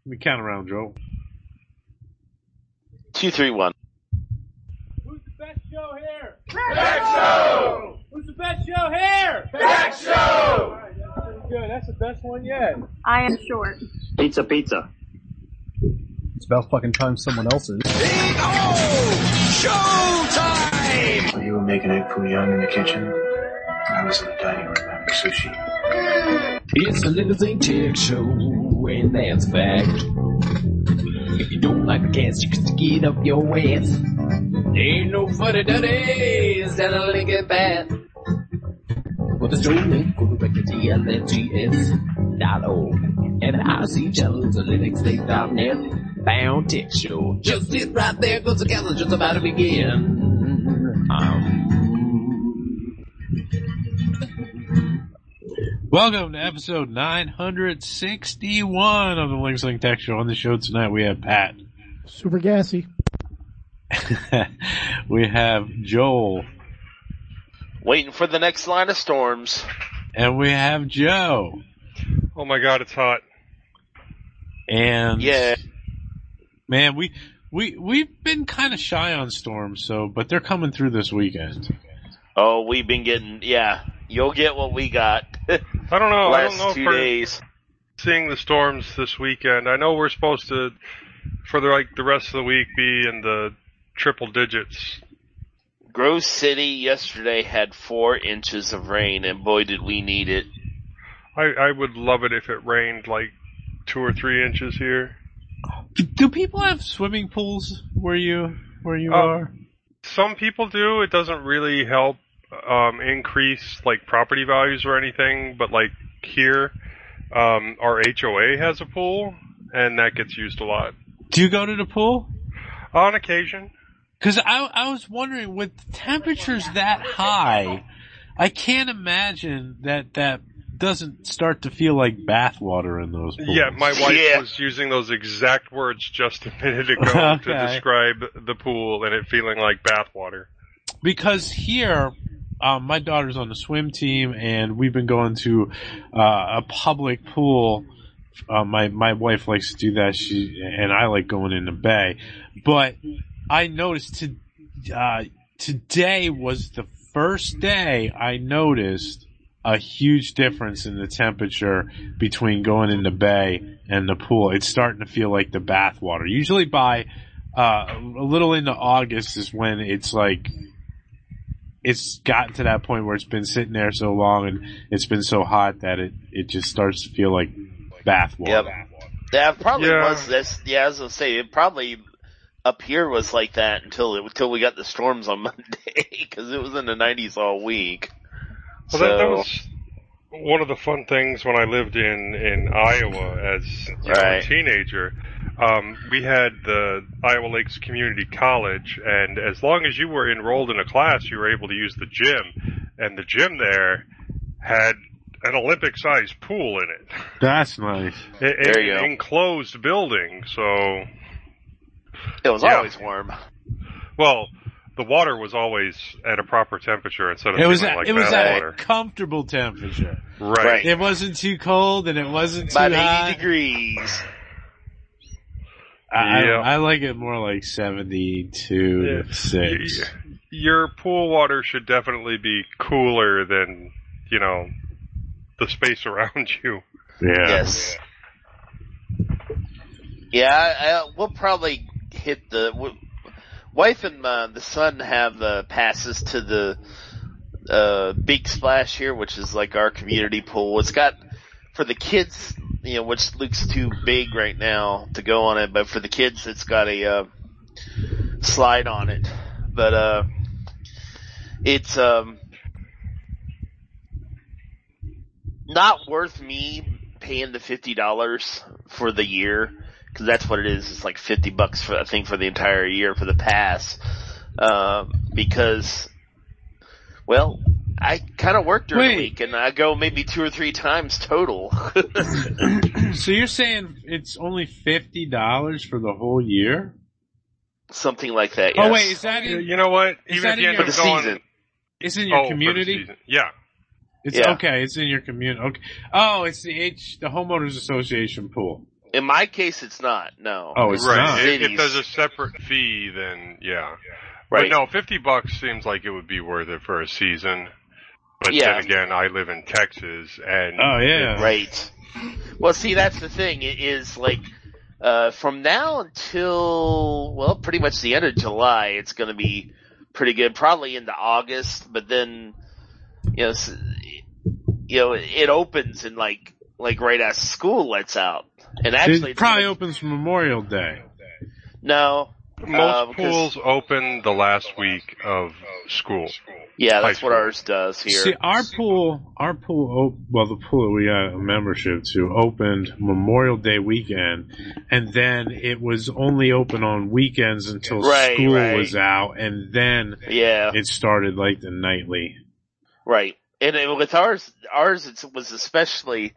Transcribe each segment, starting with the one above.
Let me count around, Joel. 2, 3, 1. Who's the best show here? Back Show! Who's the best show here? Back Show! Alright, that's pretty good. That's the best one yet. I am short. Pizza, pizza. It's about fucking time someone else is. Showtime! So you were making egg foo young in the kitchen? I was in the dining room having sushi. It's the Living St. Tech Show, and that's a fact. If you don't like the cast, you can stick it up your ass. Ain't no fuddy-duddies that will link it back. For the show link, go direct to TLFGS.org. And IC channels at linuxlink.net. Bound Tech Show. Just sit right there, cause the cast is just about to begin. Welcome to episode 961 of the Linux Link Tech Show. On the show tonight we have Pat. Super gassy. We have Joel. Waiting for the next line of storms. And we have Joe. Oh my god, it's hot. And yeah, man, we've been kind of shy on storms, but they're coming through this weekend. Oh, we've been getting, you'll get what we got. I don't know. Last 2 days. Seeing the storms this weekend. I know we're supposed to, for the rest of the week, be in the triple digits. Grove City yesterday had 4 inches of rain, and boy did we need it. I would love it if it rained like 2 or 3 inches here. Do people have swimming pools where you are? Some people do. It doesn't really help increase like property values or anything, but like here, our HOA has a pool, and that gets used a lot. Do you go to the pool? On occasion. Because I was wondering, with temperatures that high, I can't imagine that doesn't start to feel like bathwater in those pools. Yeah, my wife was using those exact words just a minute ago to describe the pool and it feeling like bathwater. Because here, my daughter's on the swim team, and we've been going to a public pool. My wife likes to do that. And I like going in the bay. But I noticed today was the first day I noticed a huge difference in the temperature between going in the bay and the pool. It's starting to feel like the bath water. Usually by a little into August is when it's like it's gotten to that point where it's been sitting there so long and it's been so hot that it just starts to feel like bath water. Yep. That probably was this. Yeah, I was gonna say it probably up here was like that until we got the storms on Monday because it was in the 90s all week. Well, that was one of the fun things when I lived in Iowa as a teenager. We had the Iowa Lakes Community College, and as long as you were enrolled in a class, you were able to use the gym. And the gym there had an Olympic-sized pool in it. That's nice. There you go. Enclosed building, so it was always warm. Well, the water was always at a proper temperature instead of it was at a comfortable temperature. Right. It wasn't too cold and it wasn't too hot. About 80 degrees. I like it more like 72 to 6. Your pool water should definitely be cooler than, the space around you. Yeah. Yes. Yeah, we'll probably hit wife and the son have passes to the Big Splash here, which is like our community pool. It's got, for the kids, which looks too big right now to go on it, but for the kids it's got a slide on it. But it's not worth me paying the $50 for the year. Because that's what it is. It's like $50 for the entire year for the pass. Because, well, I kind of work during the week, and I go maybe 2 or 3 times total. So you're saying it's only $50 for the whole year? Something like that. Yes. Oh wait, is that in? You know what? Even if you end up going, season. It's in your community. Yeah. It's okay. It's in your community. Okay. Oh, it's the homeowners association pool. In my case, it's not. No. Oh, it's right. not. If there's a separate fee, then yeah. Right. But no, $50 seems like it would be worth it for a season. But Yeah. then again, I live in Texas, and Oh, yeah. Right. Well, see, that's the thing. It is like from now until pretty much the end of July, it's going to be pretty good. Probably into August, but then it opens in like right as school lets out, and actually It probably opens Memorial Day. No. most pools open the last week of school. Yeah, that's what ours does here. See, our pool, the pool that we got a membership to opened Memorial Day weekend, and then it was only open on weekends until school was out, and then it started like the nightly. Right. And with ours it was especially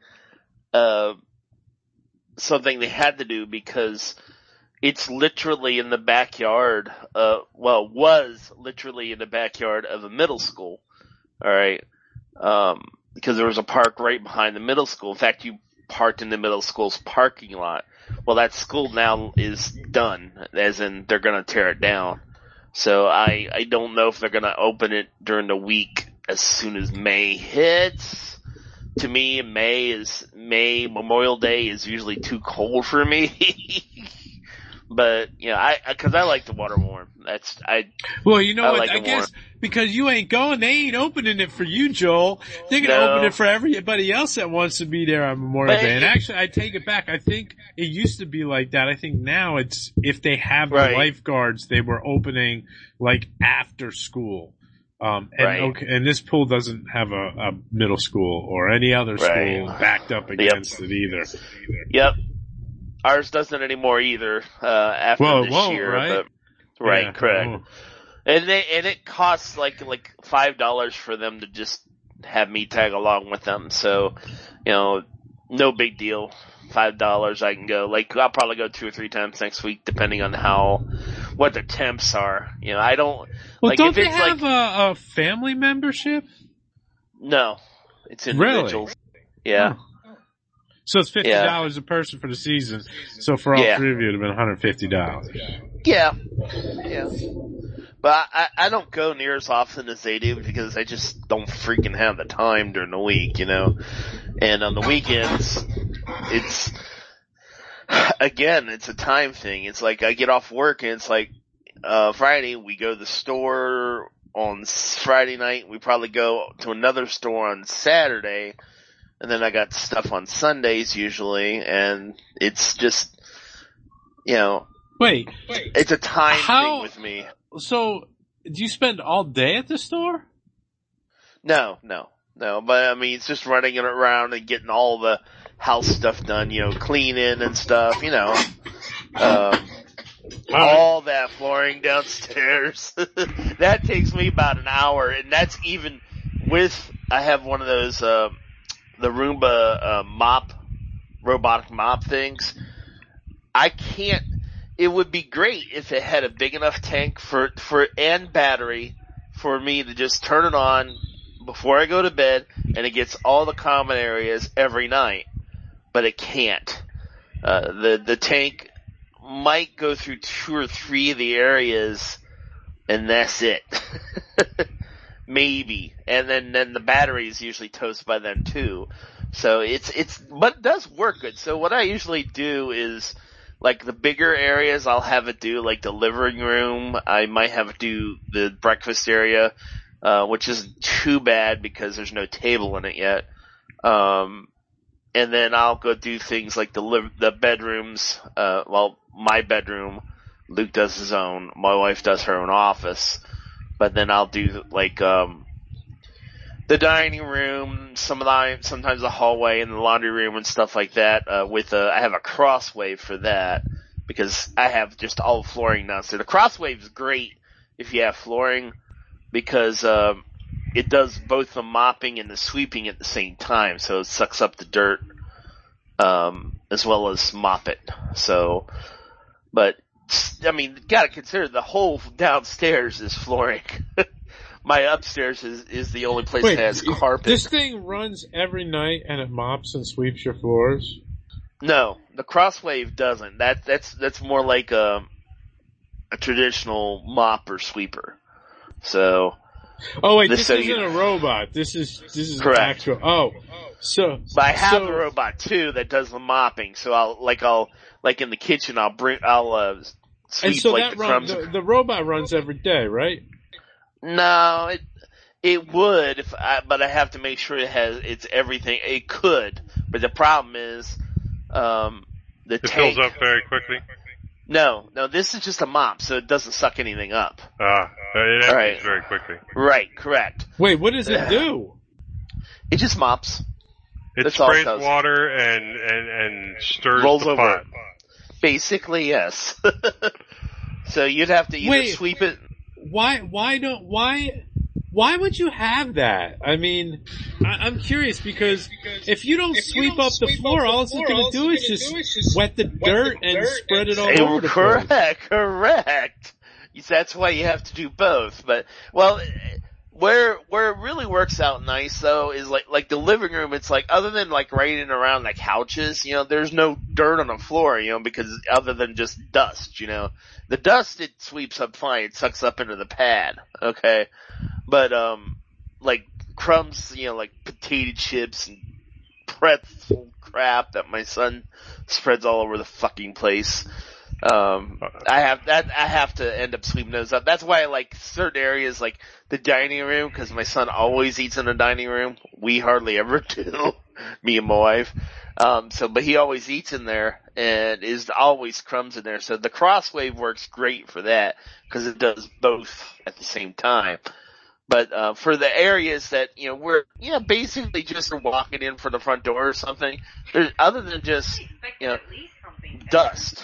something they had to do because it's literally in the backyard, was literally in the backyard of a middle school. All right. Because there was a park right behind the middle school. In fact, you parked in the middle school's parking lot. Well, that school now is done, as in they're going to tear it down. So I don't know if they're going to open it during the week as soon as May hits. To me, Memorial Day is usually too cold for me. But, cause I like the water warm. Well, you know what? I guess because you ain't going, they ain't opening it for you, Joel. They're gonna open it for everybody else that wants to be there on Memorial Day. And actually, I take it back. I think it used to be like that. I think now it's, if they have the lifeguards, they were opening like after school. And this pool doesn't have a middle school or any other school backed up against it either. Yep. Ours doesn't anymore either, after this year. Right? But, correct. And it costs like $5 for them to just have me tag along with them. So, no big deal. $5 I can go. I'll probably go 2 or 3 times next week depending on what the temps are. I don't, don't they have a family membership? No. It's individuals. Really? Yeah. So it's $50 a person for the season. So for all three of you, it would have been $150. Yeah. But I don't go near as often as they do because I just don't freaking have the time during the week, And on the weekends, it's a time thing. It's like I get off work and it's like, Friday we go to the store on Friday night. We probably go to another store on Saturday. And then I got stuff on Sundays usually, and it's just, Wait. It's a time thing with me. So, do you spend all day at the store? No. But I mean, it's just running it around and getting all the house stuff done, cleaning and stuff, all that flooring downstairs. That takes me about an hour, and that's even with, I have one of those, the Roomba robotic mop things. I can't. It would be great if it had a big enough tank and battery for me to just turn it on before I go to bed, and it gets all the common areas every night. But it can't. The tank might go through 2 or 3 of the areas, and that's it. Maybe. And then the battery is usually toast by then too. So but it does work good. So what I usually do is, the bigger areas I'll have it do, the living room. I might have it do the breakfast area, which isn't too bad because there's no table in it yet. And then I'll go do things like the bedrooms, my bedroom, Luke does his own, my wife does her own office. But then I'll do the dining room, sometimes the hallway and the laundry room and stuff like that. I have a Crosswave for that because I have just all flooring downstairs. The Crosswave is great if you have flooring because it does both the mopping and the sweeping at the same time, so it sucks up the dirt as well as mop it. So, but. I mean, gotta consider the whole downstairs is flooring. My upstairs is the only place that has carpet. This thing runs every night and it mops and sweeps your floors? No, the Crosswave doesn't. That's more like a traditional mop or sweeper. So. Oh wait, this isn't a robot. This is correct. An actual. Oh, so. But I have a robot too that does the mopping. So I'll in the kitchen I'll sweep and so like that the crumbs. The robot runs every day, right? No, it would but I have to make sure it's everything. It could, but the problem is it fills up very quickly. No, this is just a mop, so it doesn't suck anything up. It empties very quickly. Right, correct. Wait, what does it do? It just mops. It sprays water and stirs rolls the over pot. It. Basically, yes. So you'd have to either sweep it. Why would you have that? I mean, I'm curious because if you don't sweep up the floor, all it's going to do is just wet the dirt and spread it all over the place. Correct. That's why you have to do both. But, well, where it really works out nice though is like the living room, it's like other than like right in around like couches, there's no dirt on the floor, because other than just dust, The dust it sweeps up fine, it sucks up into the pad, okay? But like crumbs, like potato chips and pretzel crap that my son spreads all over the fucking place. I have to end up sweeping those up. That's why I like certain areas like the dining room, because my son always eats in the dining room. We hardly ever do, me and my wife. But he always eats in there and is always crumbs in there. So the Crosswave works great for that because it does both at the same time. But, for the areas that, we're, basically just walking in for the front door or something, other than just, dust,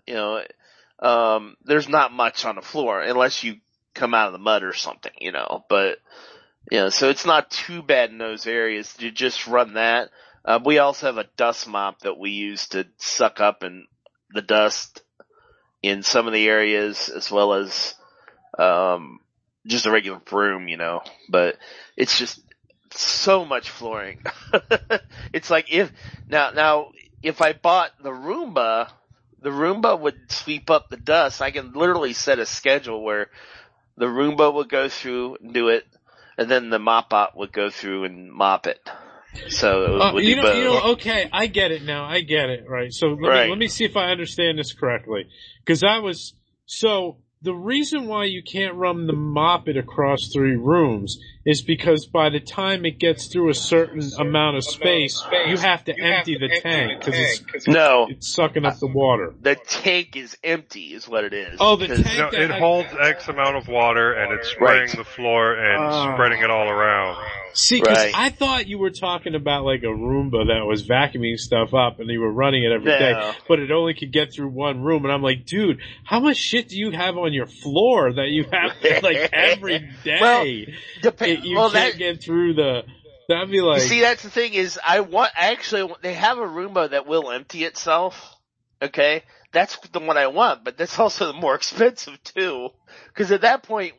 there's not much on the floor unless you come out of the mud or something, but, so it's not too bad in those areas to just run that. We also have a dust mop that we use to suck up the dust in some of the areas as well as, just a regular broom, but it's just so much flooring. It's like if I bought the Roomba would sweep up the dust. I can literally set a schedule where the Roomba would go through and do it, and then the Mop-Bot would go through and mop it. So it would be both. Okay, I get it now. I get it, right? So let me see if I understand this correctly. Because the reason why you can't run the mop it across 3 rooms is because by the time it gets through a certain amount of space, you have to empty the tank because it's sucking up the water. The tank is empty is what it is. Oh, the tank. No, it holds X amount of water and it's spraying the floor and spreading it all around. See, because I thought you were talking about like a Roomba that was vacuuming stuff up and you were running it every day, but it only could get through one room. And I'm like, dude, how much shit do you have on your floor that you have like every day? You can't get through that'd be like. You see, that's the thing is, they have a Roomba that will empty itself. Okay, that's the one I want, but that's also more expensive too. Because at that point,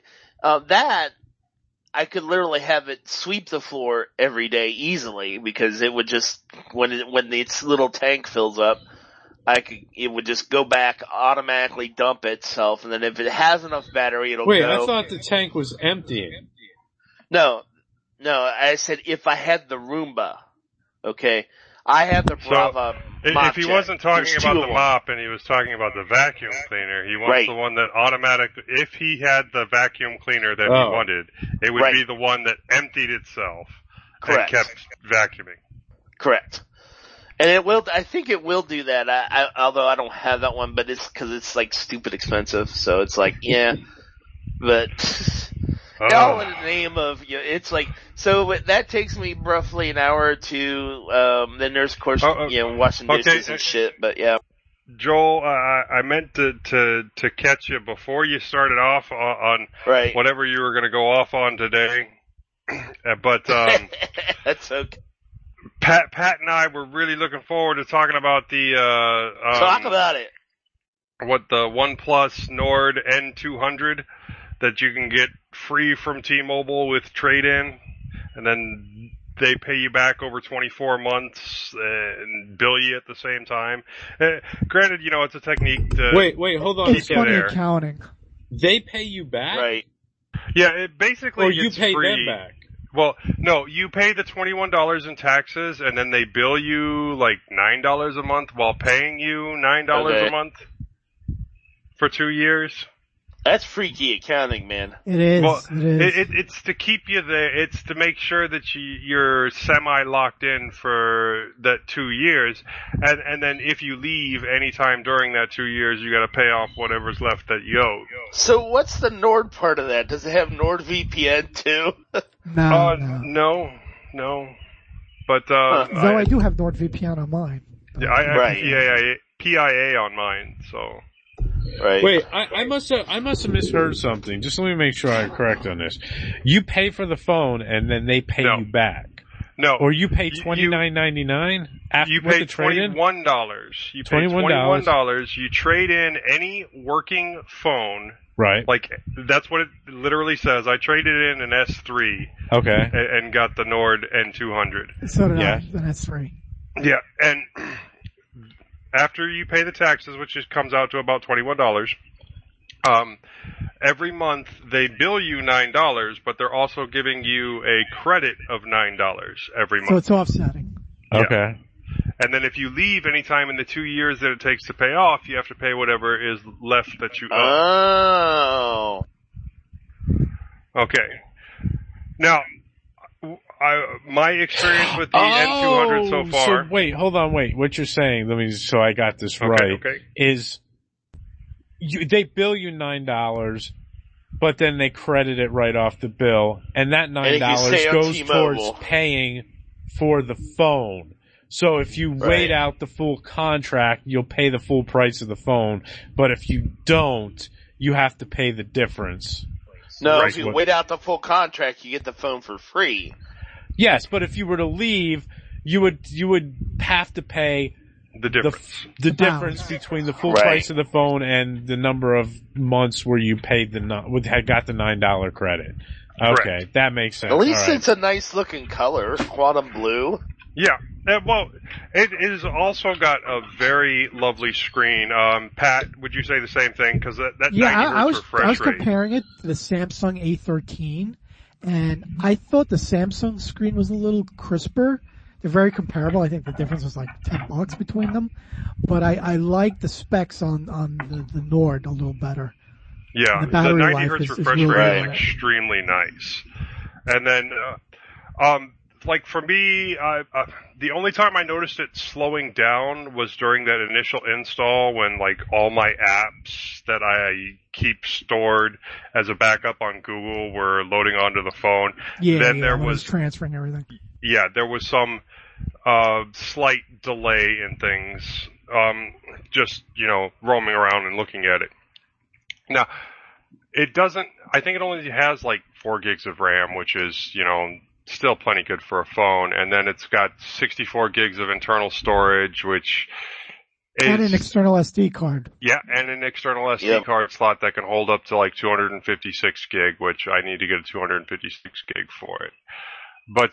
I could literally have it sweep the floor every day easily because it would just when its little tank fills up, it would just go back, automatically dump itself, and then if it has enough battery, it'll go. Wait, I thought the tank was emptying. No, I said if I had the Roomba, okay? I have the Brava mop if he wasn't talking about the mop and he was talking about the vacuum cleaner, he wants the one that if he had the vacuum cleaner that he wanted, it would be the one that emptied itself and kept vacuuming. Correct. And I think it will do that, although I don't have that one, but it's because it's like stupid expensive, so it's like, but all in the name of, it's like, so that takes me roughly an hour or two, then there's of course, washing dishes and shit, but yeah. Joel, I meant to catch you before you started off on whatever you were gonna go off on today, but, that's okay. Pat and I were really looking forward to talking about talk about it. What the OnePlus Nord N200 that you can get free from T-Mobile with trade-in, and then they pay you back over 24 months and bill you at the same time. Granted, it's a technique to Wait, hold on. It's funny accounting. They pay you back? Right. Yeah, it basically or you it's pay free. them back? Well, no, you pay the $21 in taxes, and then they bill you like $9 a month while paying you $9 a month for 2 years. That's freaky accounting, man. It is. Well, it is. it's to keep you there. It's to make sure that you're semi-locked in for that 2 years. And then if you leave anytime during that 2 years, you gotta pay off whatever's left that you owe. So what's the Nord part of that? Does it have NordVPN too? No. No. But, though I do have NordVPN on mine. Yeah, I have PIA on mine, so. Right. Wait, I must have misheard something. Just let me make sure I'm correct on this. You pay for the phone and then they pay you back. No. Or you pay $29.99 after you pay the trade-in? $21. You pay $21. You trade in any working phone. Right. Like, that's what it literally says. I traded in an S3. Okay. And got the Nord N200. So did I, an S3. Yeah, and after you pay the taxes, which comes out to about $21, every month they bill you $9, but they're also giving you a credit of $9 every month. So it's offsetting. Okay. Yeah. And then if you leave any time in the 2 years that it takes to pay off, you have to pay whatever is left that you owe. Oh. Okay. Now, my experience with the N200 so far. So wait, hold on, what you're saying, so I got this right, is they bill you $9, but then they credit it right off the bill, and that $9 goes towards paying for the phone. So if you wait out the full contract, you'll pay the full price of the phone, but if you don't, you have to pay the difference. No, if you wait out the full contract, you get the phone for free. Yes, but if you were to leave, you would have to pay the difference. The difference between the full price of the phone and the number of months where you paid got the $9 credit. Okay, that makes sense. At least it's a nice looking color, quantum blue. Yeah. Well, it is also got a very lovely screen. Pat, would you say the same thing? Because that 90 hertz refresh rate. I was comparing it to the Samsung A13. And I thought the Samsung screen was a little crisper. They're very comparable. I think the difference was like $10 between them. But I like the specs on the Nord a little better. Yeah, the 90 hertz refresh rate is extremely nice. And then, like for me, the only time I noticed it slowing down was during that initial install when like all my apps that I keep stored as a backup on Google were loading onto the phone. Then there was transferring everything. Yeah, there was some slight delay in things. Just, roaming around and looking at it. Now, I think it only has like 4 gigs of RAM, which is, still plenty good for a phone. And then it's got 64 gigs of internal storage, which is... And an external SD card. Yeah, and an external SD card slot that can hold up to like 256 gig, which I need to get a 256 gig for it. But,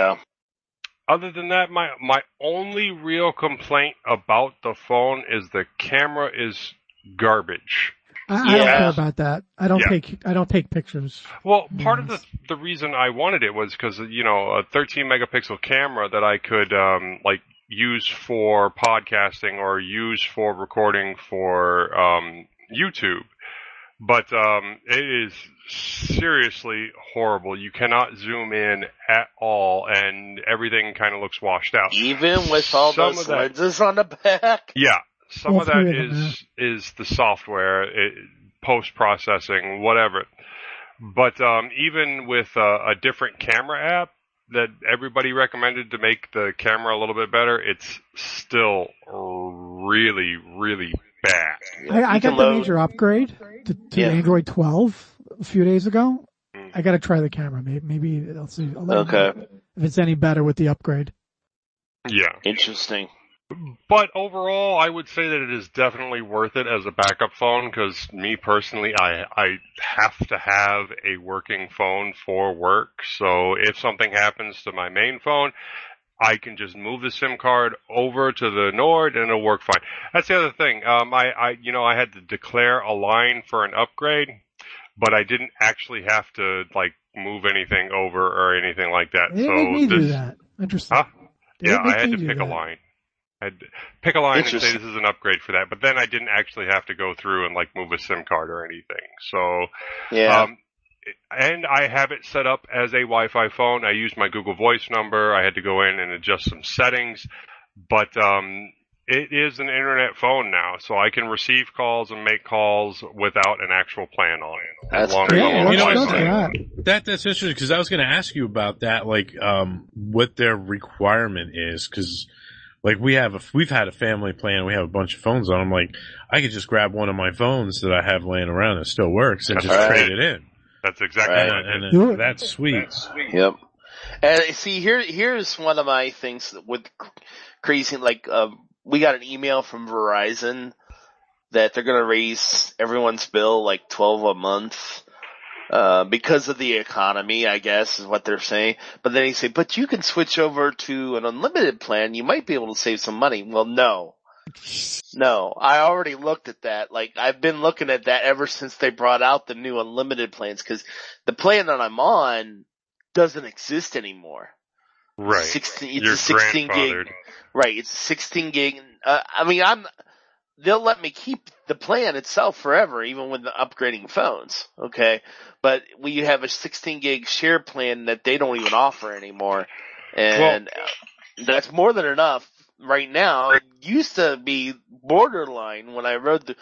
other than that, my only real complaint about the phone is the camera is garbage. I don't care about that. I don't take pictures. Well, part of the reason I wanted it was because, a 13 megapixel camera that I could, use for podcasting or use for recording for, YouTube. But, it is seriously horrible. You cannot zoom in at all and everything kind of looks washed out. Even with all those lenses on the back? Yeah. Some of that is the software, post-processing, whatever. But even with a different camera app that everybody recommended to make the camera a little bit better, it's still really, really bad. I got the major upgrade to Android 12 a few days ago. I got to try the camera. Maybe I'll see. If it's any better with the upgrade. Yeah. Interesting. But overall, I would say that it is definitely worth it as a backup phone because me personally, I have to have a working phone for work. So if something happens to my main phone, I can just move the SIM card over to the Nord and it'll work fine. That's the other thing. I had to declare a line for an upgrade, but I didn't actually have to move anything over or anything like that. They make me do that. Interesting. Huh? Yeah, I had to pick a line. I had to pick a line and say this is an upgrade for that, but then I didn't actually have to go through and move a SIM card or anything. So, yeah. And I have it set up as a Wi-Fi phone. I use my Google Voice number. I had to go in and adjust some settings, but it is an internet phone now, so I can receive calls and make calls without an actual plan on it. That's That's interesting because I was going to ask you about that, what their requirement is, because we've had a family plan, we have a bunch of phones on. I'm like, I could just grab one of my phones that I have laying around that still works and just trade it in. That's exactly right. And that's sweet. Yep. And see, here's one of my things with crazy, we got an email from Verizon that they're gonna raise everyone's bill $12 a month, because of the economy, I guess is what they're saying. But then they say, but you can switch over to an unlimited plan, you might be able to save some money. Well, no, I already looked at that. I've been looking at that ever since they brought out the new unlimited plans, cause the plan that I'm on doesn't exist anymore. Right. It's a 16 gig. Right. It's a 16 gig. They'll let me keep the plan itself forever, even when upgrading phones. Okay. But we have a 16 gig share plan that they don't even offer anymore. And that's more than enough right now. It used to be borderline when I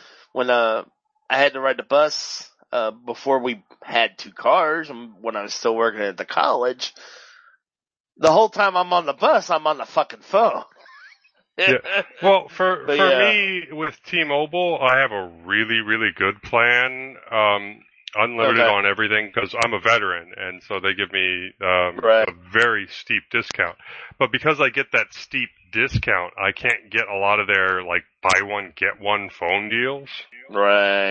had to ride the bus, before we had two cars and when I was still working at the college. The whole time I'm on the bus, I'm on the fucking phone. Yeah. Well, for me with T-Mobile, I have a really, really good plan, unlimited on everything because I'm a veteran, and so they give me a very steep discount. But because I get that steep discount, I can't get a lot of their buy one get one phone deals. Right.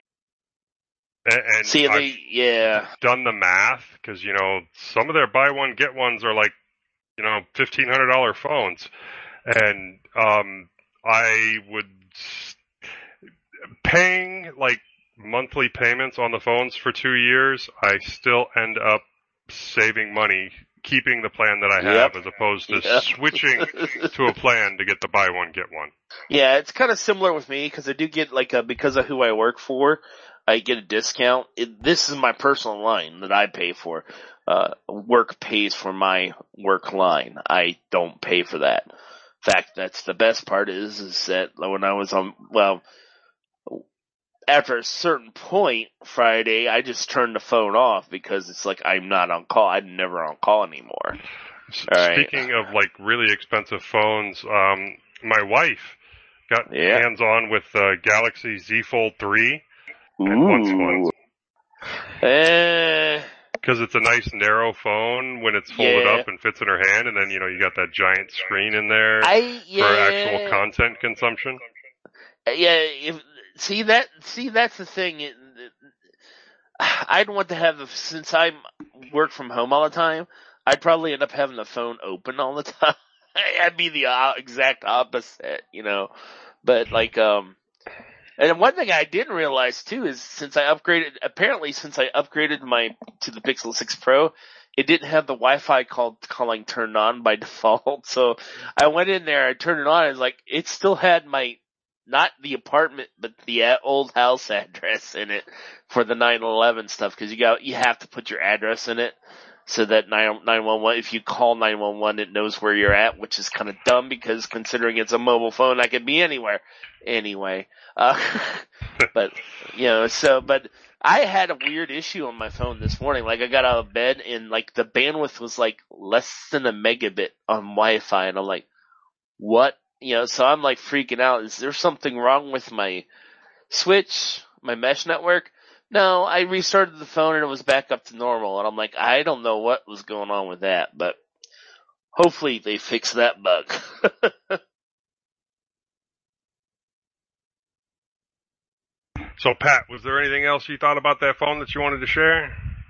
And see, I've done the math because some of their buy one get ones are $1,500 phones. And, I would, paying monthly payments on the phones for 2 years, I still end up saving money keeping the plan that I have as opposed to switching to a plan to get the buy one, get one. Yeah, it's kind of similar with me because I do get because of who I work for, I get a discount. This is my personal line that I pay for. Work pays for my work line. I don't pay for that. In fact, that's the best part is that when I was after a certain point Friday, I just turned the phone off because it's I'm not on call. I'm never on call anymore. Speaking of really expensive phones, my wife got hands on with Galaxy Z Fold 3 and once. Because it's a nice narrow phone when it's folded up and fits in her hand, and then you got that giant screen in there for actual content consumption. That's the thing. I'd want to have since I work from home all the time, I'd probably end up having the phone open all the time. I'd be the exact opposite, But and one thing I didn't realize too is since I upgraded to the Pixel 6 Pro, it didn't have the Wi-Fi calling turned on by default. So I went in there, I turned it on, and it still had not the apartment, but the old house address in it for the 911 stuff, cause you have to put your address in it so that 911, if you call 911, it knows where you're at, which is kind of dumb because considering it's a mobile phone, I could be anywhere. Anyway, but I had a weird issue on my phone this morning. I got out of bed and the bandwidth was less than a megabit on Wi-Fi, and I'm like, what? So I'm freaking out. Is there something wrong with my switch, my mesh network? No, I restarted the phone and it was back up to normal. And I'm like, I don't know what was going on with that, but hopefully they fix that bug. So, Pat, was there anything else you thought about that phone that you wanted to share?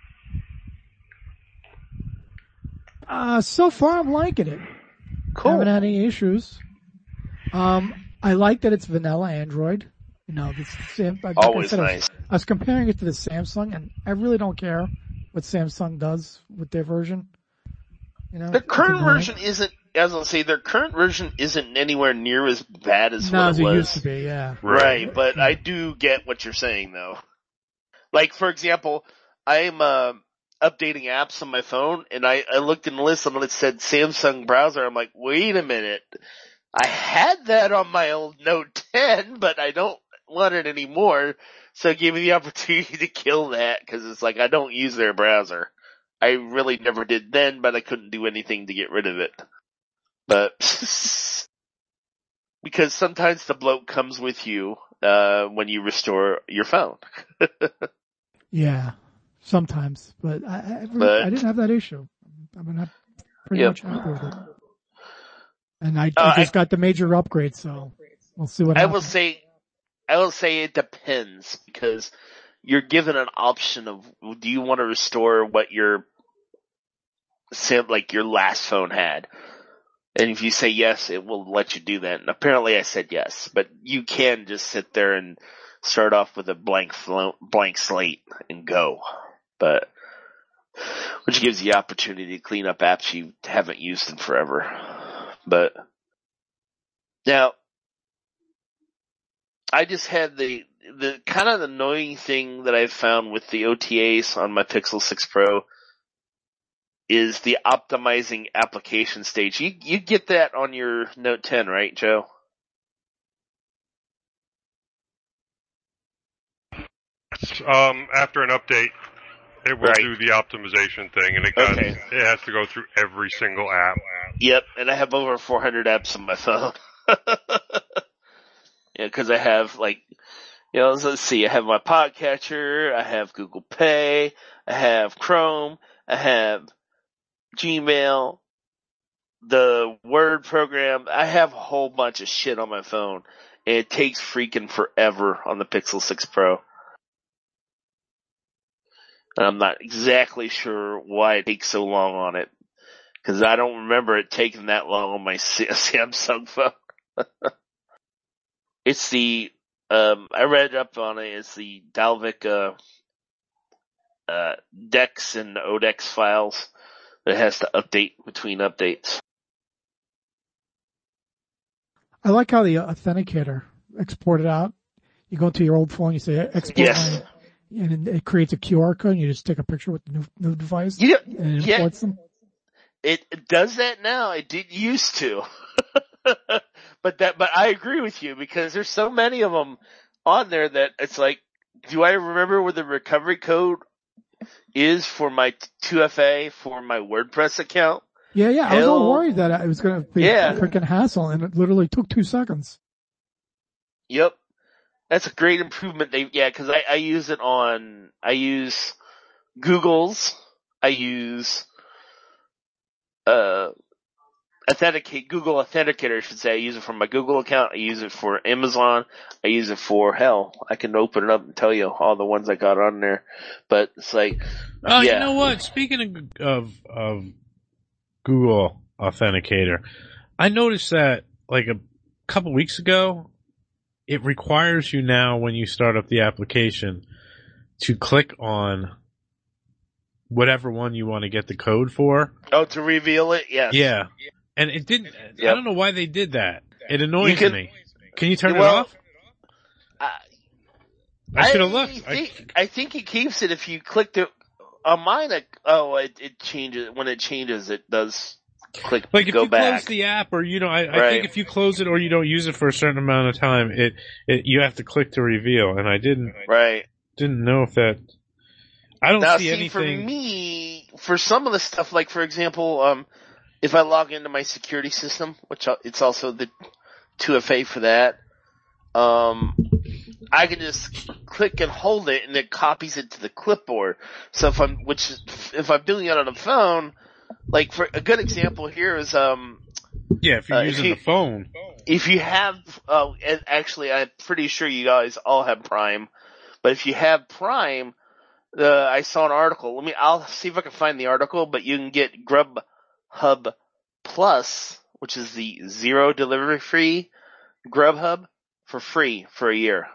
So far I'm liking it. Cool. Haven't had any issues. I like that it's vanilla Android. You know, Always nice. I was comparing it to the Samsung, and I really don't care what Samsung does with their version. You know, the current version isn't, as I'll say, their current version isn't anywhere near as bad as what as it was. Used to be, yeah. Right, but I do get what you're saying, though. Like, for example, I'm updating apps on my phone, and I looked in the list and it said Samsung browser. I'm like, wait a minute. I had that on my old Note 10, but I don't want it anymore. So it gave me the opportunity to kill that, because it's like I don't use their browser. I really never did then, but I couldn't do anything to get rid of it. But because sometimes the bloat comes with you when you restore your phone. Yeah, sometimes, but I didn't have that issue. I mean, I'm pretty much happy with it. And I just got the major upgrade, so we'll see what happens. I will say it depends, because you're given an option of, do you want to restore what your last phone had? And if you say yes, it will let you do that. And apparently I said yes, but you can just sit there and start off with a blank slate and go. But, which gives you the opportunity to clean up apps you haven't used in forever. But, now, I just had the kind of annoying thing that I've found with the OTAs on my Pixel 6 Pro is the optimizing application stage. You get that on your Note 10, right, Joe? After an update, it will do the optimization thing, and it has to go through every single app. Yep, and I have over 400 apps on my phone. Yeah, because I have let's see, I have my podcatcher, I have Google Pay, I have Chrome, I have Gmail, the Word program. I have a whole bunch of shit on my phone, and it takes freaking forever on the Pixel 6 Pro. And I'm not exactly sure why it takes so long on it, because I don't remember it taking that long on my Samsung phone. It's the, I read up on it, it's the Dalvik, DeX and ODeX files that it has to update between updates. I like how the authenticator exported out. You go to your old phone, you say export, and it creates a QR code, and you just take a picture with the new device, and it imports them. It does that now. It didn't used to. But I agree with you, because there's so many of them on there that it's like, do I remember where the recovery code is for my 2FA for my WordPress account? Yeah. I was a little worried that it was going to be a freaking hassle, and it literally took 2 seconds. Yep. That's a great improvement. Because I use Google's, I use, Google Authenticator, I should say. I use it for my Google account. I use it for Amazon. I use it for, I can open it up and tell you all the ones I got on there. But it's like, you know what? Speaking of Google Authenticator, I noticed that like a couple weeks ago, it requires you now when you start up the application to click on whatever one you want to get the code for. Oh, to reveal it? Yes. Yeah. And it didn't, I don't know why they did that. It annoys me. Can you turn it off? I should have looked. I think it keeps it if you clicked it on mine. It changes. When it changes, it does click, like if go you back. Close the app, or I think if you close it or you don't use it for a certain amount of time, you have to click to reveal, and I didn't know if that. I don't see anything. For me, for some of the stuff, like for example, if I log into my security system, which it's also the 2FA for that, I can just click and hold it, and it copies it to the clipboard. So if I'm doing it on a phone, like for a good example here is if you're using the phone. If you have, actually, I'm pretty sure you guys all have Prime. But if you have Prime, I saw an article. I'll see if I can find the article, but you can get Grubhub Plus, which is the 0 delivery free Grubhub, for free for a year.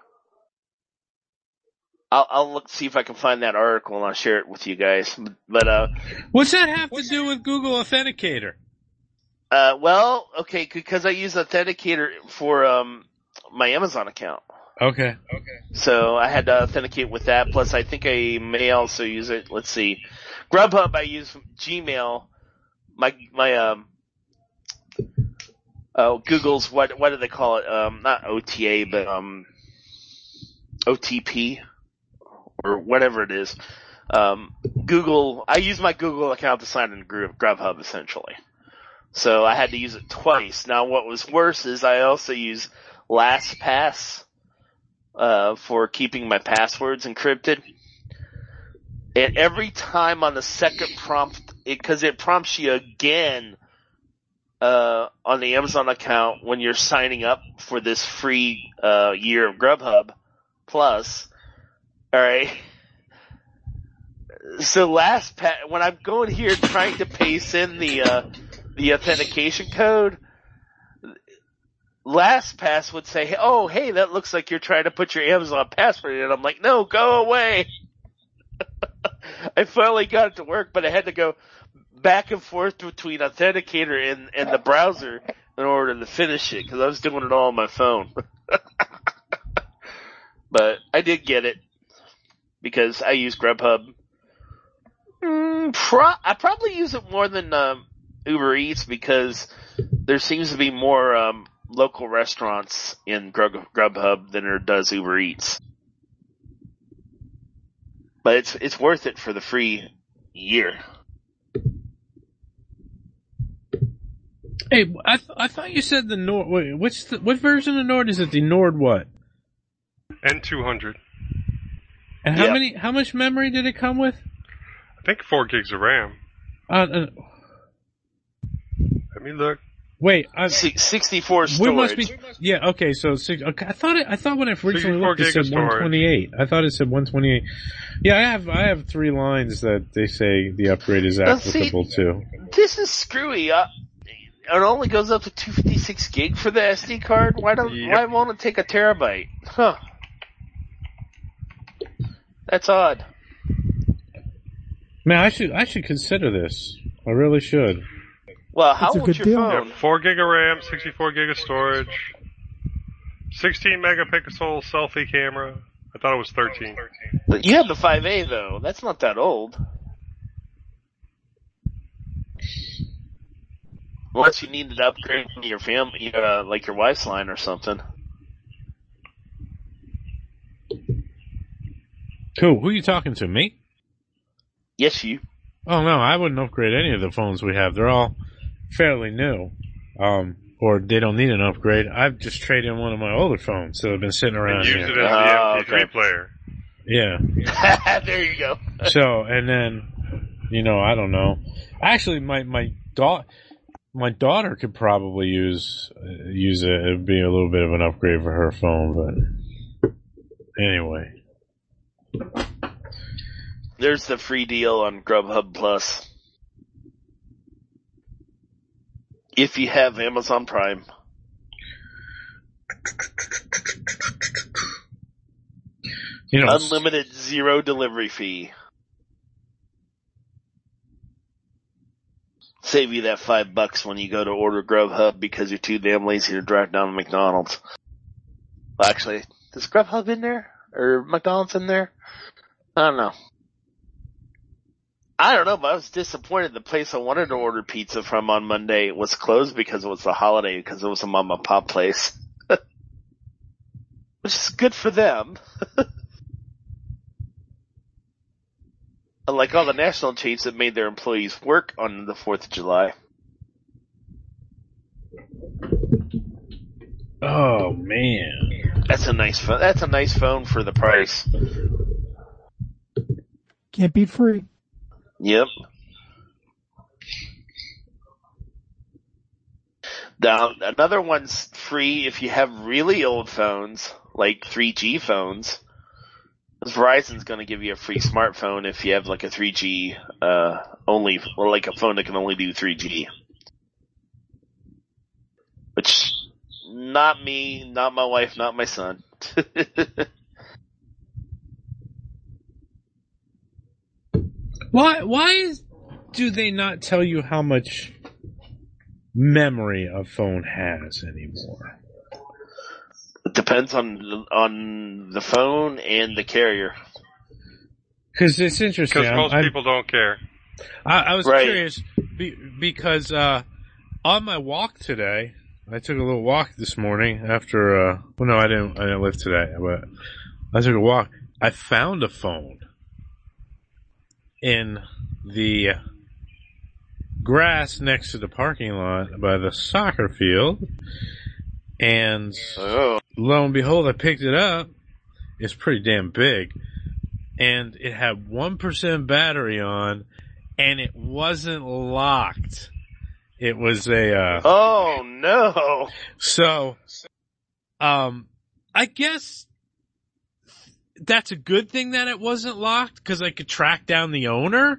I'll look, see if I can find that article and I'll share it with you guys. But, what's that have to do with Google Authenticator? Well, okay, because I use Authenticator for, my Amazon account. Okay. So I had to authenticate with that, plus I think I may also use it, let's see. Grubhub, I use Gmail, Google's, what do they call it? Not OTA, but, OTP. Or whatever it is. Google, I use my Google account to sign in Grubhub, essentially. So I had to use it twice. Now what was worse is I also use LastPass, for keeping my passwords encrypted. And every time on the second prompt, because it prompts you again, on the Amazon account when you're signing up for this free, year of Grubhub Plus. Alright. So when I'm going here trying to paste in the authentication code, LastPass would say, oh, hey, that looks like you're trying to put your Amazon password in. I'm like, no, go away. I finally got it to work, but I had to go back and forth between Authenticator and the browser in order to finish it, because I was doing it all on my phone. But I did get it, because I use Grubhub. I probably use it more than Uber Eats, because there seems to be more local restaurants in Grubhub than there does Uber Eats. But it's worth it for the free year. Hey, I thought you said the Nord. Wait, what version of Nord is it? The Nord what? N200. And how much memory did it come with? I think 4 gigs of RAM. Let me look. Wait, 64 storage. Yeah, okay, so I thought when I originally looked it said 128. I thought it said 128. Yeah, I have 3 lines that they say the upgrade is applicable to. This is screwy. It only goes up to 256 gig for the SD card. Why won't it take a terabyte? Huh. That's odd. Man, I should consider this. I really should. Well, how old's your phone? Yeah, 4 gig of RAM, 64 gig of storage, 16 megapixel selfie camera. I thought it was 13. But you have the 5A though. That's not that old. Unless you needed to upgrade your family, like your wife's line or something. Cool. Who are you talking to? Me? Yes, you. Oh no, I wouldn't upgrade any of the phones we have. They're all fairly new. Or they don't need an upgrade. I've just traded in one of my older phones that have been sitting around and use it as the MP3 player. Yeah. There you go. So, and then, I don't know. Actually, my daughter could probably use it. It'd be a little bit of an upgrade for her phone, but anyway. There's the free deal on Grubhub Plus. If you have Amazon Prime. Unlimited 0 delivery fee. Save you that $5 when you go to order Grubhub because you're too damn lazy to drive down to McDonald's. Well, actually, is Grubhub in there? Or McDonald's in there? I don't know. But I was disappointed. The place I wanted to order pizza from on Monday was closed because it was the holiday, because it was a mom and pop place. Which is good for them. Unlike all the national chains that made their employees work on the 4th of July. Oh man. That's a nice phone. That's a nice phone for the price. Can't beat free. Yep. Now, another one's free if you have really old phones, like 3G phones. Verizon's going to give you a free smartphone if you have like a 3G only, or like a phone that can only do 3G. Which, not me, not my wife, not my son. Why do they not tell you how much memory a phone has anymore? It depends on the phone and the carrier. Because it's interesting. Because most people don't care. I was curious because on my walk today, I took a little walk this morning after. Well, no, I didn't live today, but I took a walk. I found a phone in the grass next to the parking lot by the soccer field, and lo and behold, I picked it up. It's pretty damn big, and it had 1% battery on, and it wasn't locked. It was a oh no. So I guess that's a good thing that it wasn't locked, because I could track down the owner.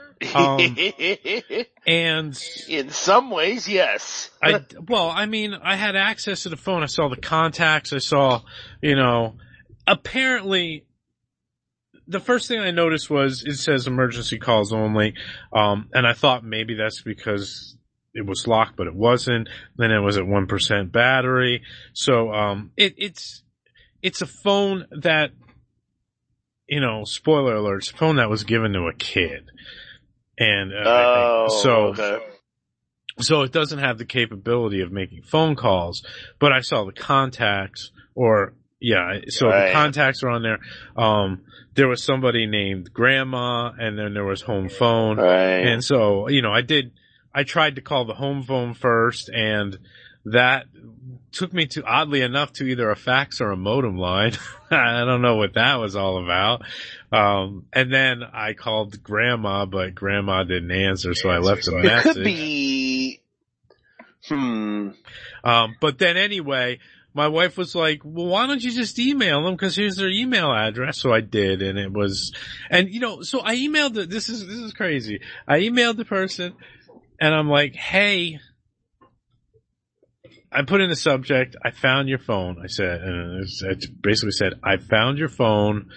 And in some ways, yes. I had access to the phone. I saw the contacts. I saw, apparently the first thing I noticed was it says emergency calls only. And I thought maybe that's because it was locked, but it wasn't. Then it was at 1% battery. So, it's a phone that, spoiler alert, it's a phone that was given to a kid. And, so it doesn't have the capability of making phone calls, but I saw the contacts, the contacts are on there. There was somebody named Grandma, and then there was home phone. Right. And so, I tried to call the home phone first, and that took me to, oddly enough, to either a fax or a modem line. I don't know what that was all about. And then I called Grandma, but Grandma didn't answer, so I left a message. It could be, but then anyway, my wife was like, well, why don't you just email them? Cause here's their email address. So I did, and it was, so I emailed this is crazy. I emailed the person, and I'm like, hey, I put in the subject, I found your phone. I said, and it basically said, I found your phone,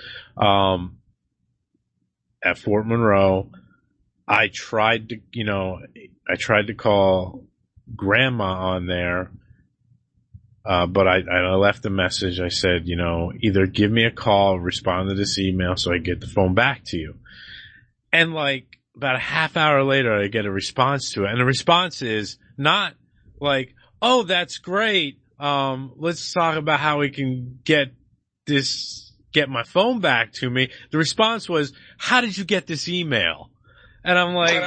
at Fort Monroe. I tried to call Grandma on there, but I left a message. I said, either give me a call, respond to this email so I get the phone back to you. And like about a half hour later, I get a response to it. And the response is not like, oh, that's great. Let's talk about how we can get my phone back to me. The response was, how did you get this email? And I'm like,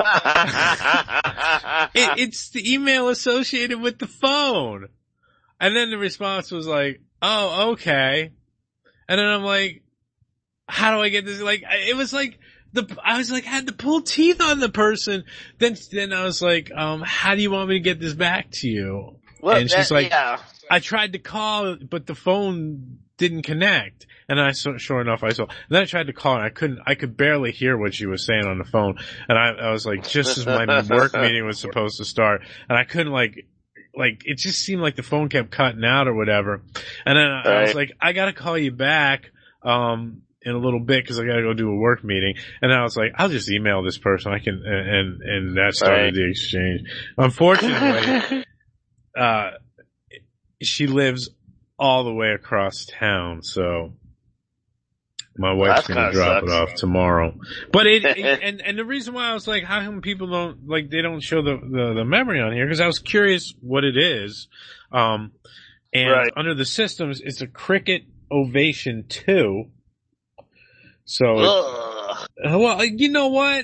it's the email associated with the phone. And then the response was like, oh, okay. And then I'm like, how do I get this? Like, it was like, I was like, had to pull teeth on the person. Then I was like, how do you want me to get this back to you? Well, and she's like, I tried to call, but the phone didn't connect. And sure enough, I saw. And then I tried to call, and I could barely hear what she was saying on the phone. And I was like, just as my work meeting was supposed to start, and I couldn't like it just seemed like the phone kept cutting out or whatever. And then I was like, I gotta call you back, in a little bit, cause I gotta go do a work meeting. And I was like, I'll just email this person. I can, and that started the exchange. Unfortunately, she lives all the way across town, so my wife's gonna drop it off tomorrow. But and the reason why I was like, how come people they don't show the memory on here? Cause I was curious what it is. And under the systems, it's a Cricket Ovation 2. So, well, you know what?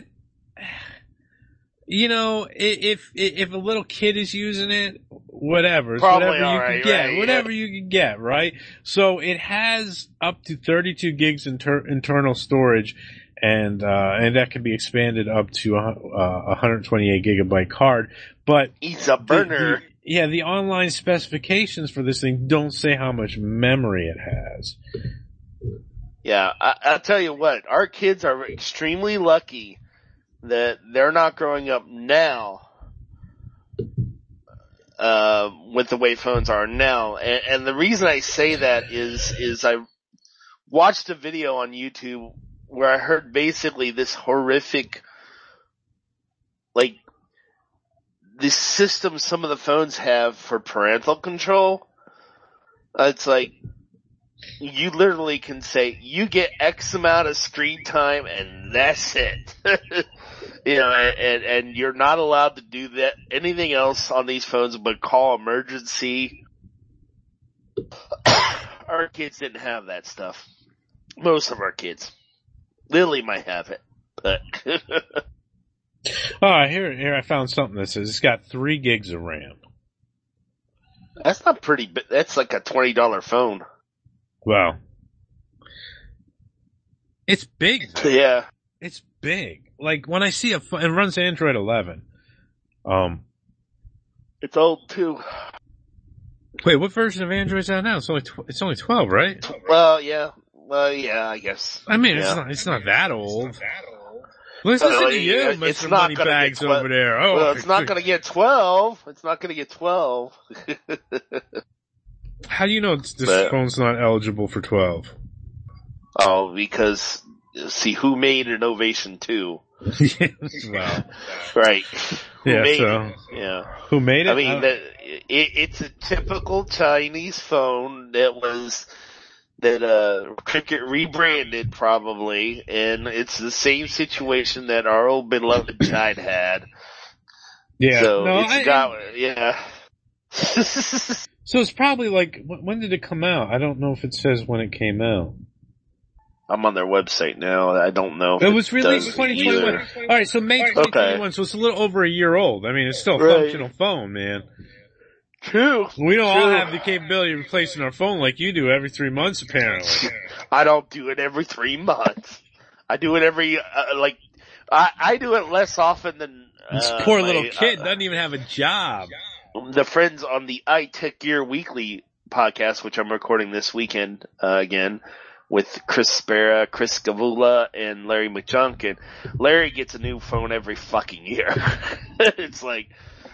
If a little kid is using it, whatever. It's probably whatever you right, can get. right, Whatever you can get, right? So it has up to 32 gigs internal storage, and that can be expanded up to 128 gigabyte card. But it's a burner. The online specifications for this thing don't say how much memory it has. Yeah, I'll tell you what, our kids are extremely lucky that they're not growing up now, with the way phones are now. And the reason I say that is I watched a video on YouTube where I heard basically this horrific, like, this system some of the phones have for parental control. It's like, you literally can say, you get X amount of screen time and that's it. And you're not allowed to do that, anything else on these phones but call emergency. Our kids didn't have that stuff. Most of our kids. Lily might have it, but. Here I found something that says it's got 3 gigs of RAM. That's not pretty, that's like a $20 phone. Well, it's big, though. Yeah. It's big. Like, when I see it runs Android 11. It's old, too. Wait, what version of Android's out now? It's only 12, right? Well, yeah, I guess. I mean, yeah. It's not that old. Listen to you, Mr. Moneybags over there. Oh, well, it's not gonna get 12. It's not gonna get 12. How do you know this phone's not eligible for 12? Oh, because, see, who made Innovation 2? Well. Right. Yeah, who made it? I mean, it's a typical Chinese phone that Cricket rebranded probably, and it's the same situation that our old beloved China had. Yeah. So no, yeah. So it's probably like, when did it come out? I don't know if it says when it came out. I'm on their website now. I don't know. It was released 2021. Alright, so May 2021, so it's a little over a year old. I mean, it's still a functional phone, man. True. We don't all have the capability of replacing our phone like you do every 3 months, apparently. I don't do it every 3 months. I do it every, I do it less often than, this poor little kid doesn't even have a job. The friends on the iTech Gear Weekly podcast, which I'm recording this weekend, again, with Chris Spera, Chris Gavula, and Larry McJunkin. Larry gets a new phone every fucking year. It's like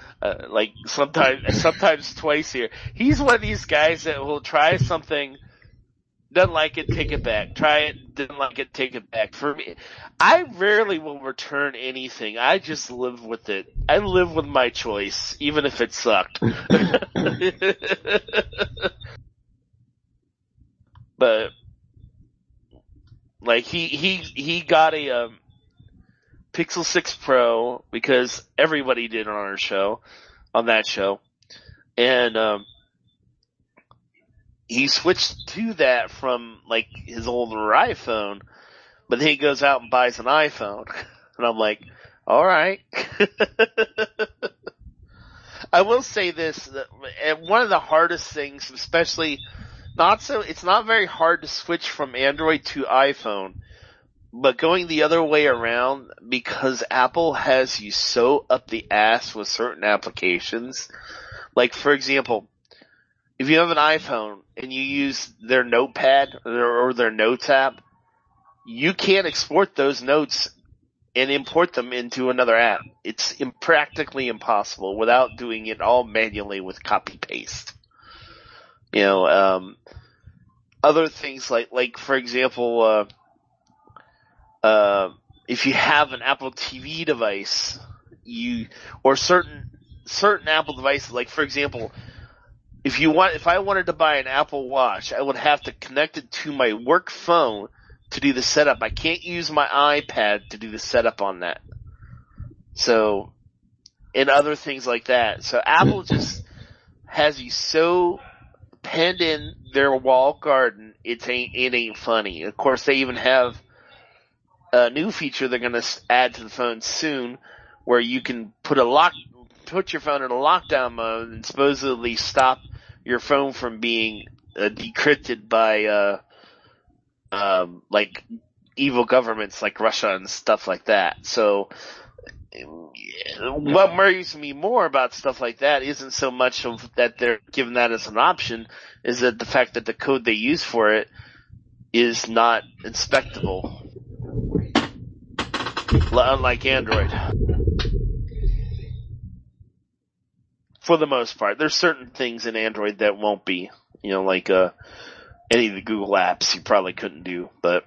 sometimes twice a year. He's one of these guys that will try something, doesn't like it, take it back. Try it, didn't like it, take it back. For me, I rarely will return anything. I just live with it. I live with my choice, even if it sucked. But, like, he got a, Pixel 6 Pro because everybody did on that show. And, he switched to that from, like, his older iPhone, but then he goes out and buys an iPhone. And I'm like, alright. I will say this, and one of the hardest things, especially, it's not very hard to switch from Android to iPhone, but going the other way around, because Apple has you so up the ass with certain applications. Like, for example, if you have an iPhone and you use their Notepad or their Notes app, you can't export those notes and import them into another app. It's practically impossible without doing it all manually with copy paste. Other things like for example, if you have an Apple TV device, or certain Apple devices, like for example, if I wanted to buy an Apple Watch, I would have to connect it to my work phone to do the setup. I can't use my iPad to do the setup on that. So, and other things like that. So Apple just has you so penned in their walled garden, it ain't funny. Of course, they even have a new feature they're gonna add to the phone soon, where you can put your phone in a lockdown mode and supposedly stop your phone from being decrypted by like evil governments like Russia and stuff like that. So what worries me more about stuff like that isn't so much of that they're giving that as an option, is that the fact that the code they use for it is not inspectable, unlike Android. For the most part, there's certain things in Android that won't be, like any of the Google apps you probably couldn't do, but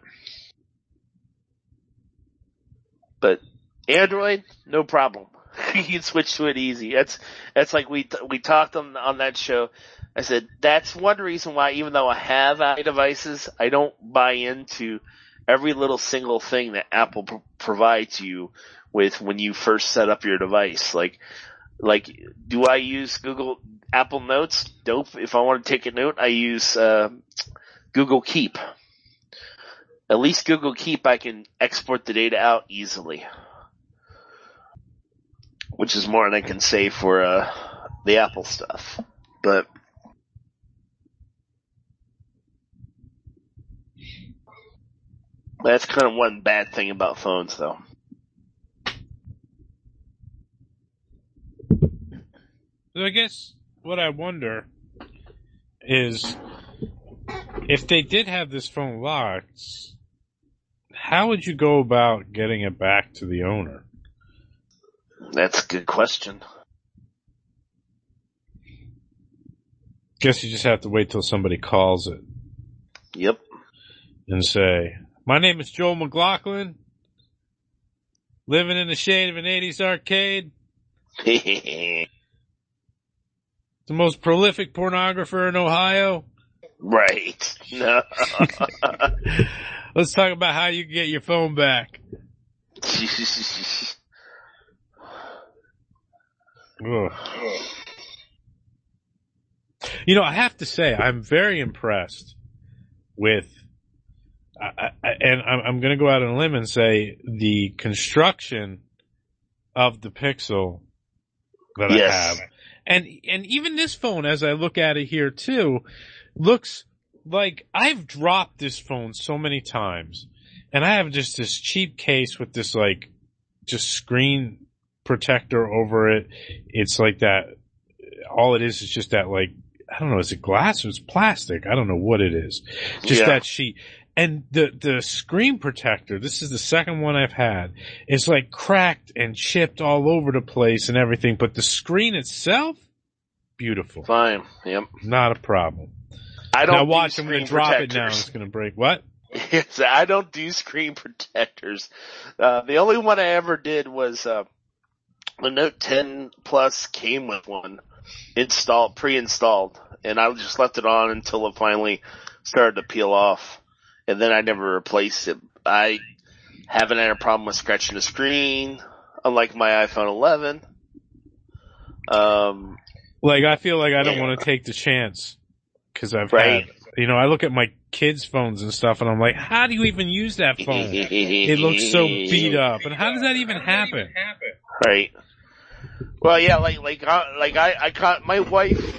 Android, no problem. You can switch to it easy. That's like we talked on that show. I said that's one reason why, even though I have iDevices, I don't buy into every little single thing that Apple provides you with when you first set up your device. Like, do I use Apple Notes? Nope. If I want to take a note, I use Google Keep. At least Google Keep, I can export the data out easily, which is more than I can say for the Apple stuff. But that's kind of one bad thing about phones, though. So I guess what I wonder is, if they did have this phone locked, how would you go about getting it back to the owner? That's a good question. Guess you just have to wait till somebody calls it. Yep. And say, my name is Joel McLaughlin, living in the shade of an 80s arcade. The most prolific pornographer in Ohio. Right. No. Let's talk about how you can get your phone back. Ugh. I have to say, I'm very impressed with, and I'm going to go out on a limb and say the construction of the Pixel that I have. And even this phone, as I look at it here too, looks like I've dropped this phone so many times, and I have just this cheap case with this just screen protector over it. It's like that. All it is just that I don't know, is it glass or is it plastic? I don't know what it is. Just that sheet. And the screen protector, this is the second one I've had, it's cracked and chipped all over the place and everything, but the screen itself, beautiful. Fine. Yep. Not a problem. Now watch, I'm going to drop it now and it's going to break. What? Yes, I don't do screen protectors. The only one I ever did was the Note 10 Plus came with one pre-installed, and I just left it on until it finally started to peel off. And then I never replaced it. I haven't had a problem with scratching the screen, unlike my iPhone 11. I feel like I don't want to take the chance, because I've had, I look at my kids' phones and stuff, and I'm like, how do you even use that phone? It looks so beat up, and how does that even happen? Right. Well, yeah, I caught my wife.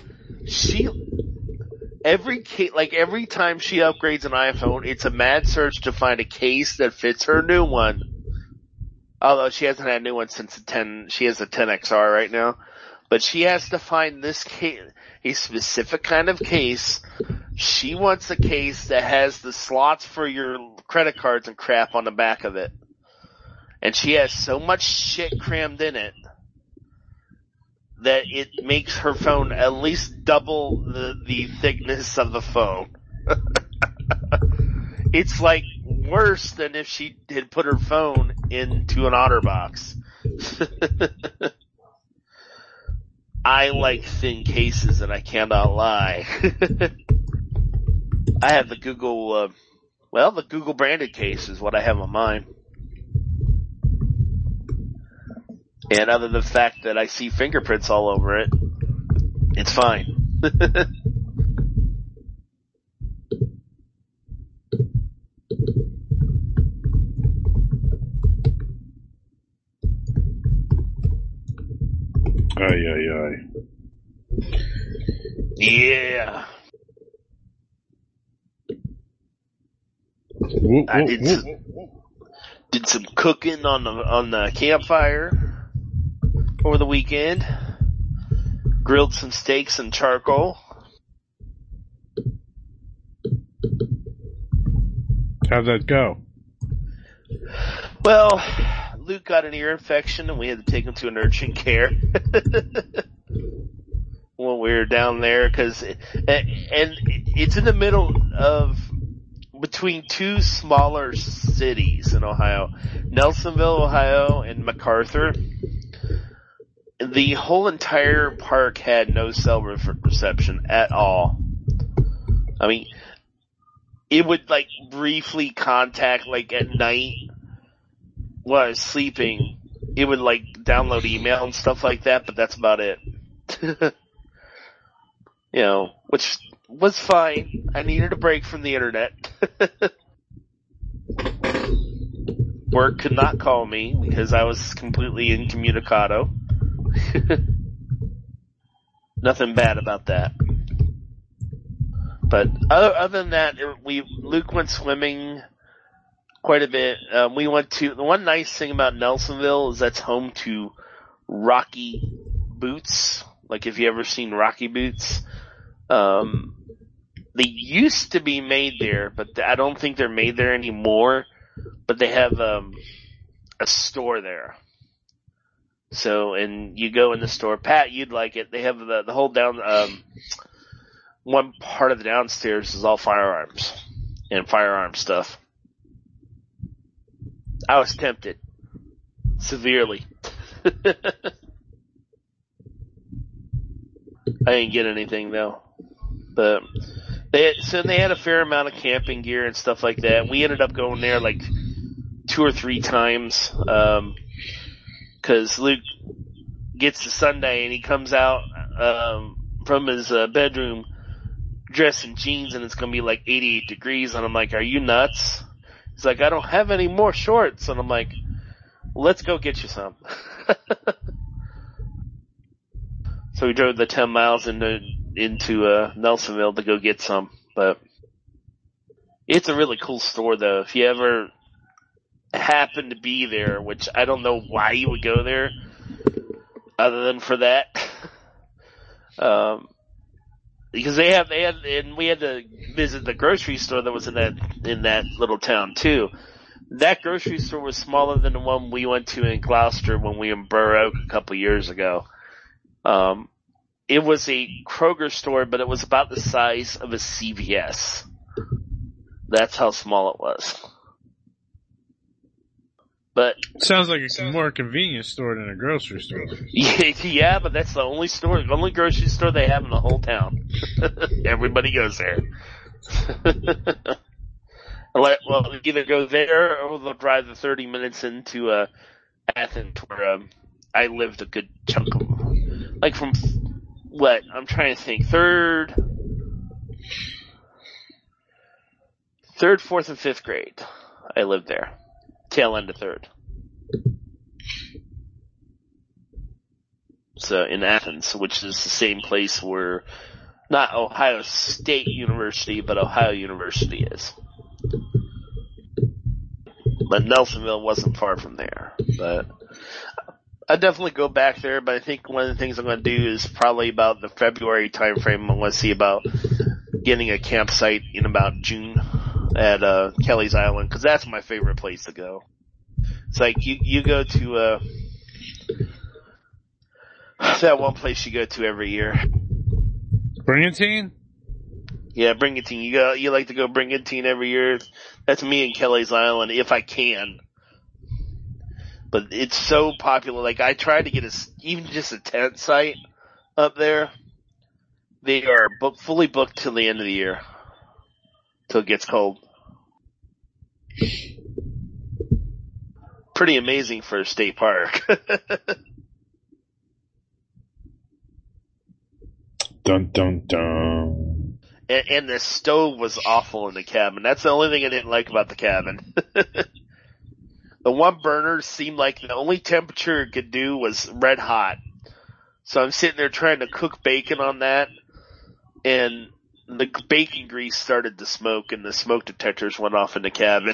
Every time she upgrades an iPhone, it's a mad search to find a case that fits her new one. Although she hasn't had a new one since the 10, she has a 10XR right now. But she has to find this case, a specific kind of case. She wants a case that has the slots for your credit cards and crap on the back of it. And she has so much shit crammed in it that it makes her phone at least double the thickness of the phone. It's worse than if she had put her phone into an OtterBox. I like thin cases, and I cannot lie. I have the Google, the Google branded case is what I have on mine. And other than the fact that I see fingerprints all over it, it's fine. Yeah. I did some cooking on the campfire over the weekend. Grilled some steaks and charcoal. How'd that go? Well, Luke got an ear infection and we had to take him to an urgent care when we were down there and it's in the middle of between two smaller cities in Ohio, Nelsonville, Ohio, and MacArthur. The whole entire park had no cell reception at all. I mean, it would like briefly contact like at night while I was sleeping. It would like download email and stuff like that, but that's about it. You know, which was fine. I needed a break from the internet. Work could not call me because I was completely incommunicado. Nothing bad about that. But other than that, Luke went swimming quite a bit. We went to, the one nice thing about Nelsonville is that's home to Rocky Boots. Like if you ever seen Rocky Boots. They used to be made there, but I don't think they're made there anymore. But they have a store there. So, and you go in the store, Pat, you'd like it. They have the whole one part of the downstairs is all firearms and firearm stuff. I was tempted severely. I didn't get anything though, but they had a fair amount of camping gear and stuff like that. We ended up going there like 2 or 3 times, cause Luke gets to Sunday and he comes out, from his bedroom dressed in jeans and it's gonna be like 88 degrees and I'm like, are you nuts? He's like, I don't have any more shorts. And I'm like, let's go get you some. So we drove the 10 miles into Nelsonville to go get some. But it's a really cool store though. If you ever happen to be there, which I don't know why you would go there other than for that. Because they had, and we had to visit the grocery store that was in that little town too. That grocery store was smaller than the one we went to in Gloucester when we were in Burr Oak a couple years ago. It was a Kroger store, but it was about the size of a CVS. That's how small it was. But sounds like it's a more convenient store than a grocery store. Yeah, but that's the only grocery store they have in the whole town. Everybody goes there. Well, either go there or they'll drive the 30 minutes into Athens, where I lived a good chunk of, like from what I'm trying to think, third, 4th, and 5th grade. I lived there. Tail end of 3rd. So in Athens, which is the same place where not Ohio State University, but Ohio University is. But Nelsonville wasn't far from there. But I'd definitely go back there, but I think one of the things I'm going to do is probably about the February time frame. I want to see about getting a campsite in about June at Kelly's Island, because that's my favorite place to go. It's like you go to that one place you go to every year. Brigantine? Yeah, Brigantine. You like to go Brigantine every year. That's me and Kelly's Island if I can. But it's so popular. Like I tried to get even just a tent site up there. They are fully booked till the end of the year. Till it gets cold. Pretty amazing for a state park. Dun dun dun. And the stove was awful in the cabin. That's the only thing I didn't like about the cabin. The one burner seemed like the only temperature it could do was red hot. So I'm sitting there trying to cook bacon on that, and the bacon grease started to smoke, and the smoke detectors went off in the cabin.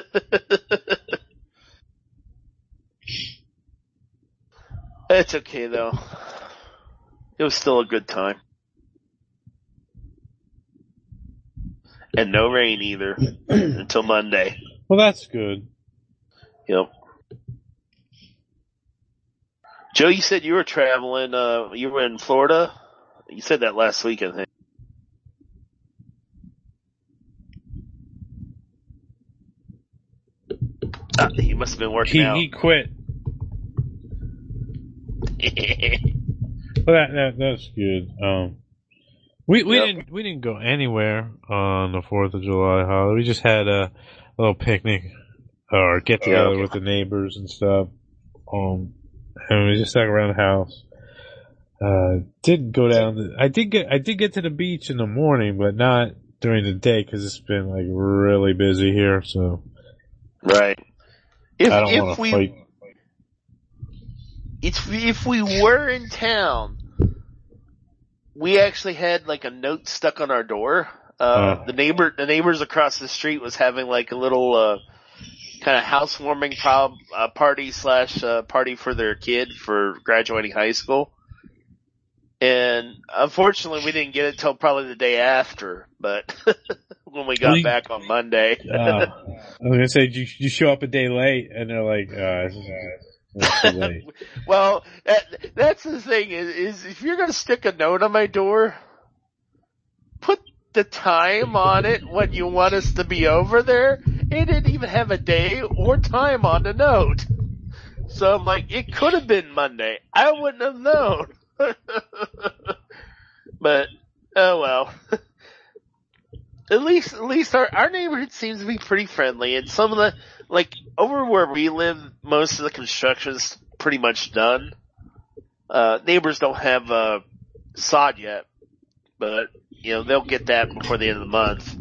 It's okay though. It was still a good time. And no rain either until Monday. Well, that's good. Yep. Joe, you said you were traveling, you were in Florida? You said that last week, I think. He must have been working out. He quit. Well, that's good. We didn't go anywhere on the 4th of July holiday. We just had a little picnic or get together with the neighbors and stuff. And we just sat around the house. Didn't go down. I did get to the beach in the morning, but not during the day because it's been like really busy here. So right. I don't want to fight. If we were in town, we actually had like a note stuck on our door. The neighbors across the street was having like a little kind of housewarming party / party for their kid for graduating high school. And unfortunately, we didn't get it till probably the day after. But when we got back on Monday, I was gonna say you show up a day late, and they're like, it's too late. Well, that's the thing is if you're gonna stick a note on my door, put the time on it when you want us to be over there. It didn't even have a day or time on the note. So I'm like, it could have been Monday. I wouldn't have known. But, oh well. At least our neighborhood seems to be pretty friendly, and some of the, like, over where we live, most of the construction's pretty much done. Neighbors don't have, sod yet, but, you know, they'll get that before the end of the month.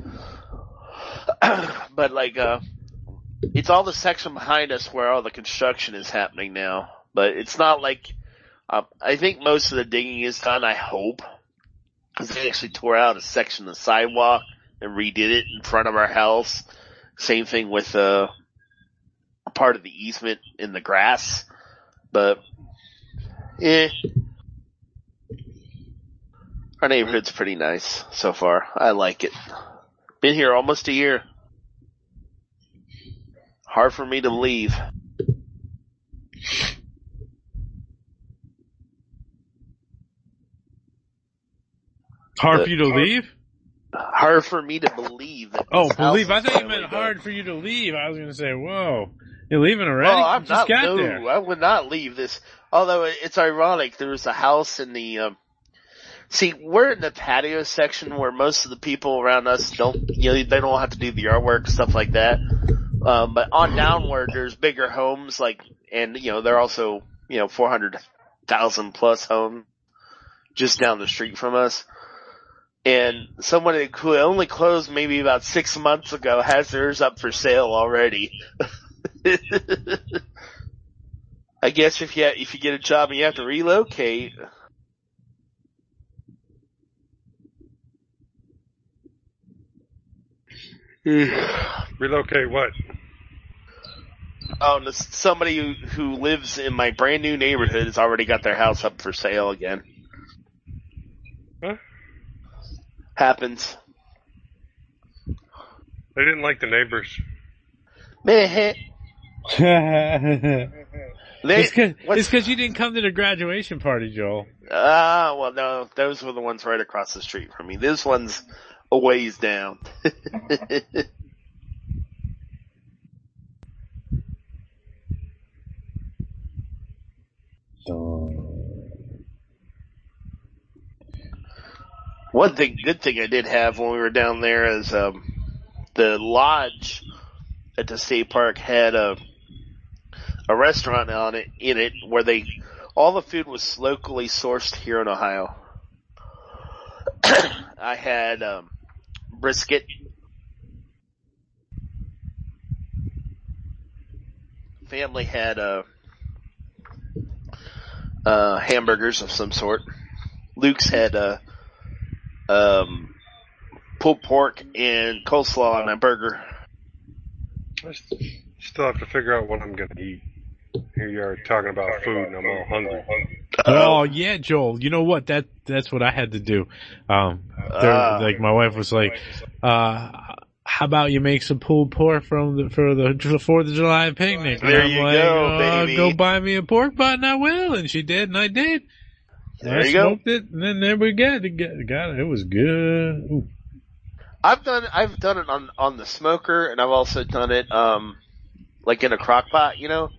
But like, it's all the section behind us where all the construction is happening now, but it's not like, I think most of the digging is done, I hope, because they actually tore out a section of the sidewalk and redid it in front of our house. Same thing with, a part of the easement in the grass, but, our neighborhood's pretty nice so far. I like it. Been here almost a year. Hard for me to leave. Hard for you to leave? Hard for me to believe that. Oh, believe. I thought you meant hard for you to leave. I was going to say, whoa. You're leaving already? Oh, I'm just not, got there. I would not leave this. Although it's ironic, there's a house in the, see, we're in the patio section where most of the people around us don't, you know, they don't have to do the yard work, stuff like that. But on downward, there's bigger homes, like, and, you know, they're also, you know, 400,000 plus homes just down the street from us. And someone who only closed maybe about 6 months ago has theirs up for sale already. I guess if you get a job and you have to relocate. Relocate what? Oh, somebody who lives in my brand new neighborhood has already got their house up for sale again. Huh? Happens. They didn't like the neighbors. Man. It's because you didn't come to the graduation party, Joel. Well, no, those were the ones right across the street from me. This one's a ways down. One good thing I did have when we were down there is, the lodge at the state park had a restaurant in it where all the food was locally sourced here in Ohio. I had, brisket. Family had, hamburgers of some sort. Luke's had, pulled pork and coleslaw on a burger. I still have to figure out what I'm going to eat. Here you are talking about food and I'm all hungry. Oh yeah, Joel. You know what? That's what I had to do. I Like my wife was like, how about you make some pulled pork for the 4th of July picnic? There and I'm you like, go, baby. Go buy me a pork butt and I will. And she did, and I did. There I you go. smoked it, and then there we got it. It was good. Ooh. I've done it on the smoker, and I've also done it, like in a crock pot, you know?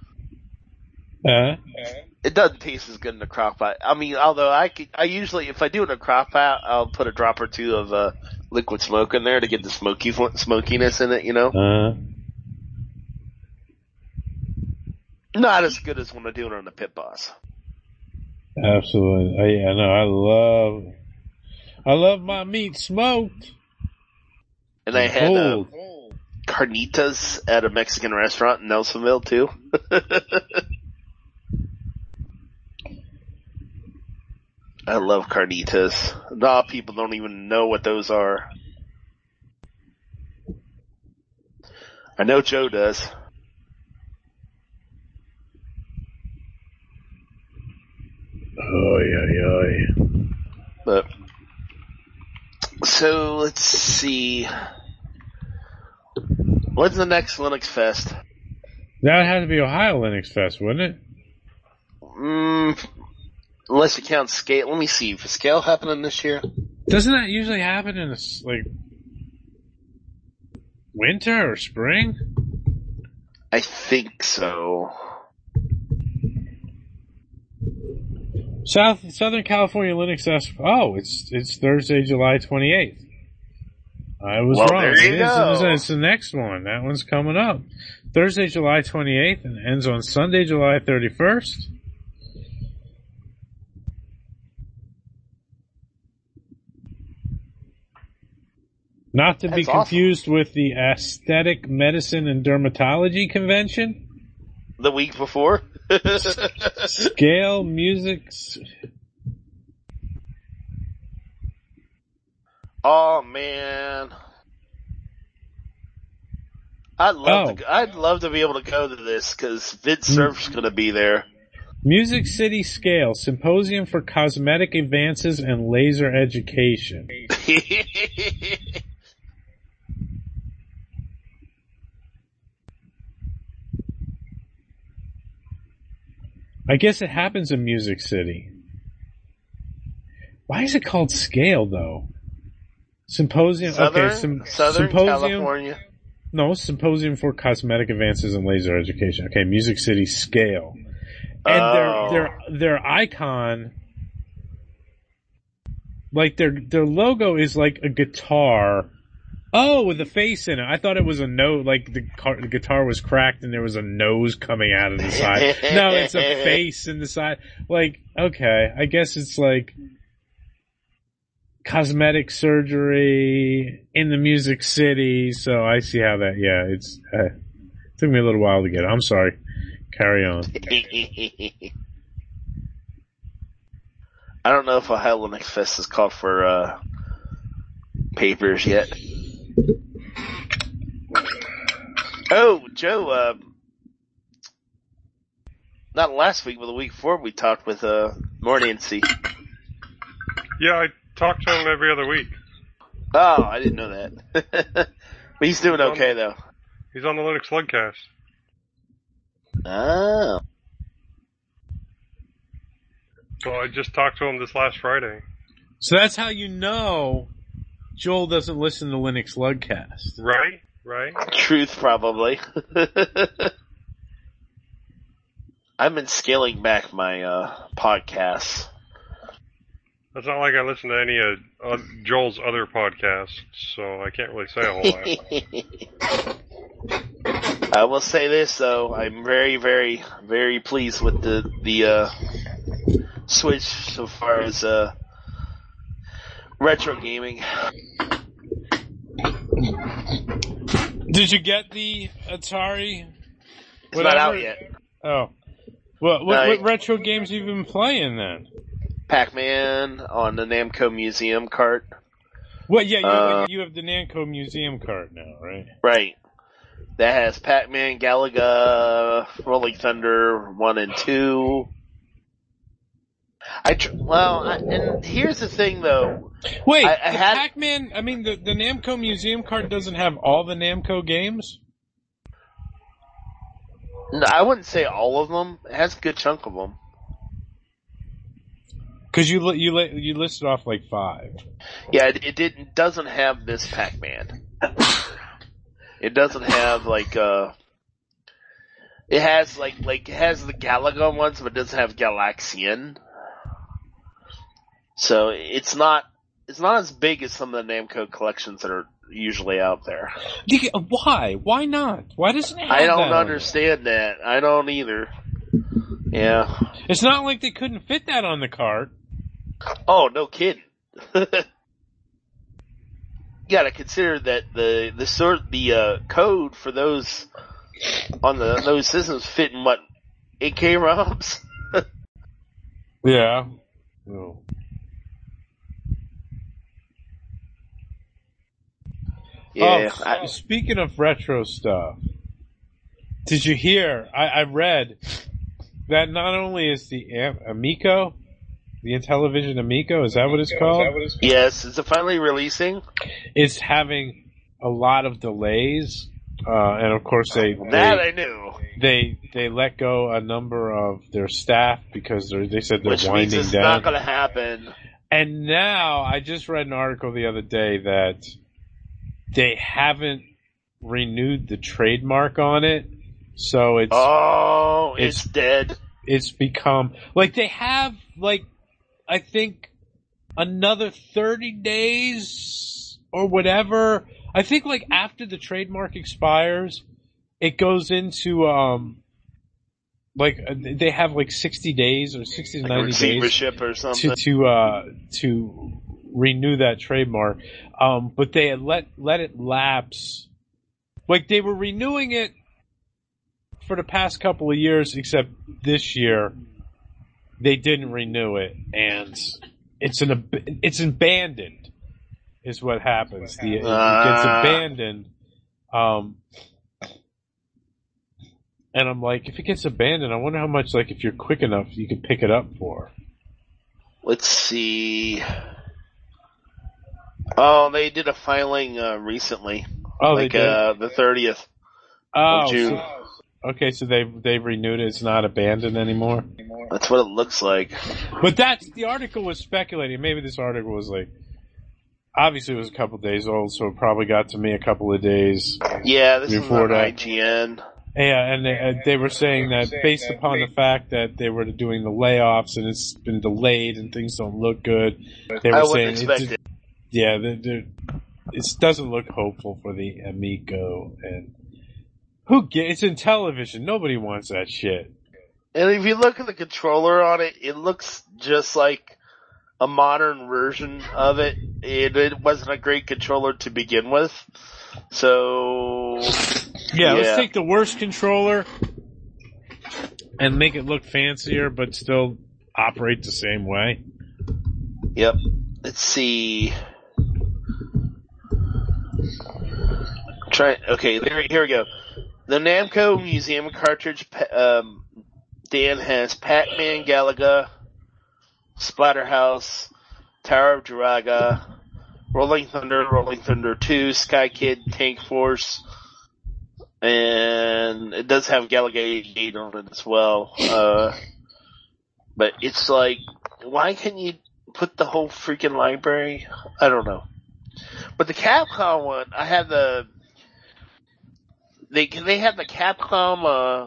It doesn't taste as good in a crock pot. I mean, although I usually, if I do it in a crock pot, I'll put a drop or two of, liquid smoke in there to get the smokiness in it, you know? Not as good as when I do it on the Pit Boss. Absolutely. I love my meat smoked. And I had, carnitas at a Mexican restaurant in Nelsonville too. I love carnitas. A lot of people don't even know what those are. I know Joe does. Oh, yeah. But, so let's see. When's the next Linux Fest? That would have to be Ohio Linux Fest, wouldn't it? Unless you count Scale. Let me see. Is Scale happening this year? Doesn't that usually happen in winter or spring? I think so. Southern California Linux Fest. Oh, it's Thursday, July 28th. I was wrong. There you go. It's the next one. That one's coming up. Thursday, July 28th, and ends on Sunday, July 31st. Not to be confused with the Aesthetic Medicine and Dermatology Convention. The week before? Scale Music. Oh man. I'd love to be able to go to this because Vid Surf's gonna be there. Music City Scale Symposium for Cosmetic Advances and Laser Education. I guess it happens in Music City. Why is it called Scale, though? Symposium. Southern California. No, Symposium for Cosmetic Advances in Laser Education. Okay, Music City Scale. And their icon, like their logo is like a guitar. Oh, with a face in it. I thought it was a nose, like the guitar was cracked and there was a nose coming out of the side. No, it's a face in the side. Like, okay, I guess it's like cosmetic surgery in the Music City. So I see how that, it took me a little while to get it. I'm sorry. Carry on. I don't know if Ohio Linux Fest has called for, papers yet. Oh, Joe, not last week, but the week before we talked with, Mornancy. Yeah, I talk to him every other week. Oh, I didn't know that. But he's doing okay, though. He's on the Linux Slugcast. Oh. So I just talked to him this last Friday. So that's how you know Joel doesn't listen to Linux Slugcast. Right. Truth, probably. I've been scaling back my, podcasts. It's not like I listen to any of Joel's other podcasts, so I can't really say a whole lot. I will say this though, I'm very, very, very pleased with the switch so far as retro gaming. Did you get the Atari? It's not out yet. Oh. What retro games have you been playing then? Pac-Man on the Namco Museum cart. Well, yeah, you have the Namco Museum cart now, right? Right. That has Pac-Man, Galaga, Rolling Thunder 1 and 2. And here's the thing though. Wait, Pac-Man, I mean, the Namco Museum card doesn't have all the Namco games? No, I wouldn't say all of them. It has a good chunk of them. Because you listed off like 5. Yeah, it doesn't have this Pac-Man. It doesn't have like it has it has the Galaga ones, but it doesn't have Galaxian. So it's not as big as some of the Namco collections that are usually out there. Why? Why not? Why doesn't it have I don't understand that. I don't either. Yeah. It's not like they couldn't fit that on the cart. Oh, no kidding. You gotta consider that the code for those on those systems fit in 8K ROMs? Yeah. Oh. Yeah. Speaking of retro stuff, did you hear? I read that not only is the Amico, the Intellivision Amico, is that what it's called? Yes. Is it finally releasing? It's having a lot of delays, and of course I knew. They let go a number of their staff because they said they're Which winding means it's down. not going to happen. And now I just read an article the other day that they haven't renewed the trademark on it, so it's dead. It's become they have I think another 30 days or whatever. I think after the trademark expires, it goes into they have 60 days or 60 to 90 receivership days or something to renew that trademark. But they had let it lapse. They were renewing it for the past couple of years, except this year they didn't renew it, and it's abandoned. Is what happens. It gets abandoned. And I'm like, if it gets abandoned, I wonder how much, if you're quick enough, you could pick it up for. Let's see. Oh, they did a filing recently. Oh, they did? The 30th of June. Okay, so they've renewed it. It's not abandoned anymore? That's what it looks like. But the article was speculating. Maybe this article was obviously it was a couple days old, so it probably got to me a couple of days Yeah, this before is on IGN. Yeah, and they were saying that based upon the fact that they were doing the layoffs and it's been delayed and things don't look good, they were saying expect it. Yeah, it doesn't look hopeful for the Amico, and it's in television. Nobody wants that shit. And if you look at the controller on it, it looks just like a modern version of it. It wasn't a great controller to begin with. So yeah, let's take the worst controller and make it look fancier, but still operate the same way. Yep. Let's see. Okay, here we go. The Namco Museum cartridge, Dan has Pac-Man, Galaga, Splatterhouse, Tower of Druaga, Rolling Thunder 2, Sky Kid, Tank Force, and it does have Galaga 88 on it as well. But it's why can't you put the whole freaking library? I don't know. But the Capcom one, I have they have the Capcom,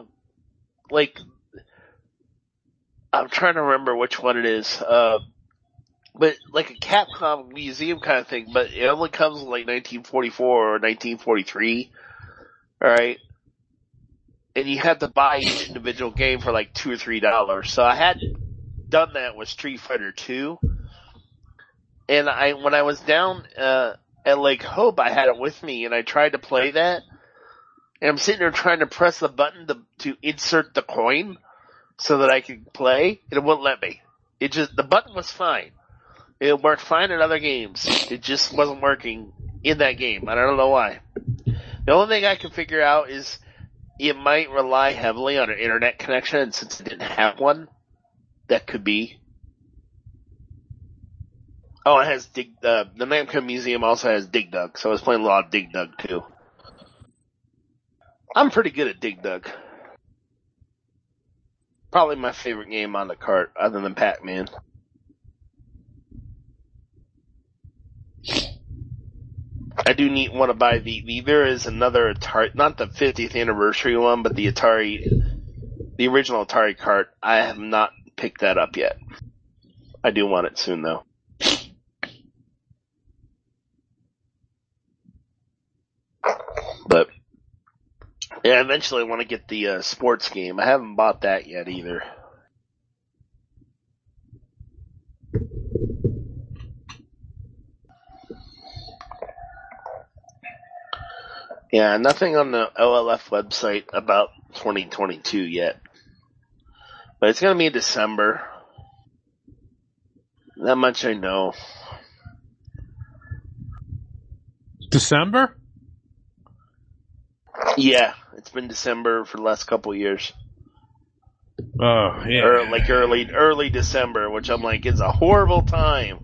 I'm trying to remember which one it is, but a Capcom museum kind of thing, but it only comes in 1944 or 1943, alright? And you have to buy each individual game for $2 or $3. So I had done that with Street Fighter 2, and when I was down, at Lake Hope, I had it with me, and I tried to play that, and I'm sitting there trying to press the button to insert the coin so that I could play, and it wouldn't let me. The button was fine. It worked fine in other games. It just wasn't working in that game, and I don't know why. The only thing I can figure out is it might rely heavily on an internet connection, and since it didn't have one, that could be. Oh, it has the Namco Museum also has Dig Dug, so I was playing a lot of Dig Dug too. I'm pretty good at Dig Dug. Probably my favorite game on the cart, other than Pac-Man. I do want to buy there is another Atari, not the 50th anniversary one, but the original Atari cart. I have not picked that up yet. I do want it soon though. But yeah, eventually I want to get the sports game. I haven't bought that yet either. Yeah, nothing on the OLF website about 2022 yet. But it's going to be in December. That much I know. December? Yeah, it's been December for the last couple of years. Oh, yeah. Or like early December, which I'm like, it's a horrible time.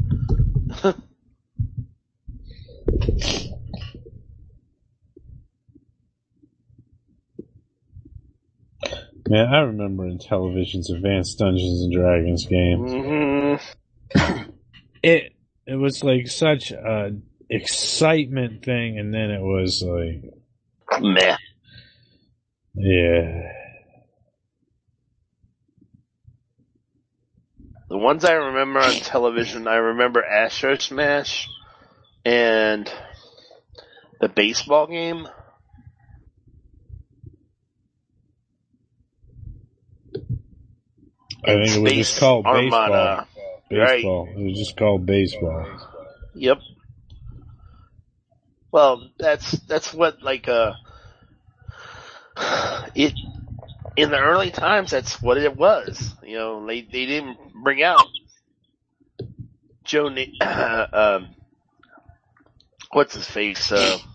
Man, I remember in television's Advanced Dungeons and Dragons games. Mm-hmm. It was like such a excitement thing, and then it was like meh. Yeah. The ones I remember on television, I remember Astro Smash and the baseball game. I think it was just called Armada. Baseball. Right. It was just called baseball. Yep. Well, that's what like it in the early times. That's what it was. You know, they didn't bring out what's his face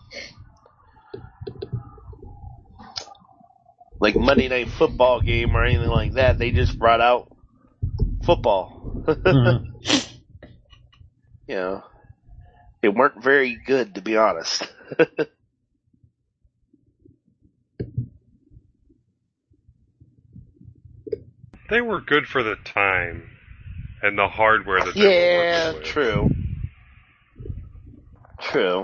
like Monday Night Football game or anything like that. They just brought out football. Mm-hmm. You know, they weren't very good, to be honest. They were good for the time and the hardware that they were working with. True. True.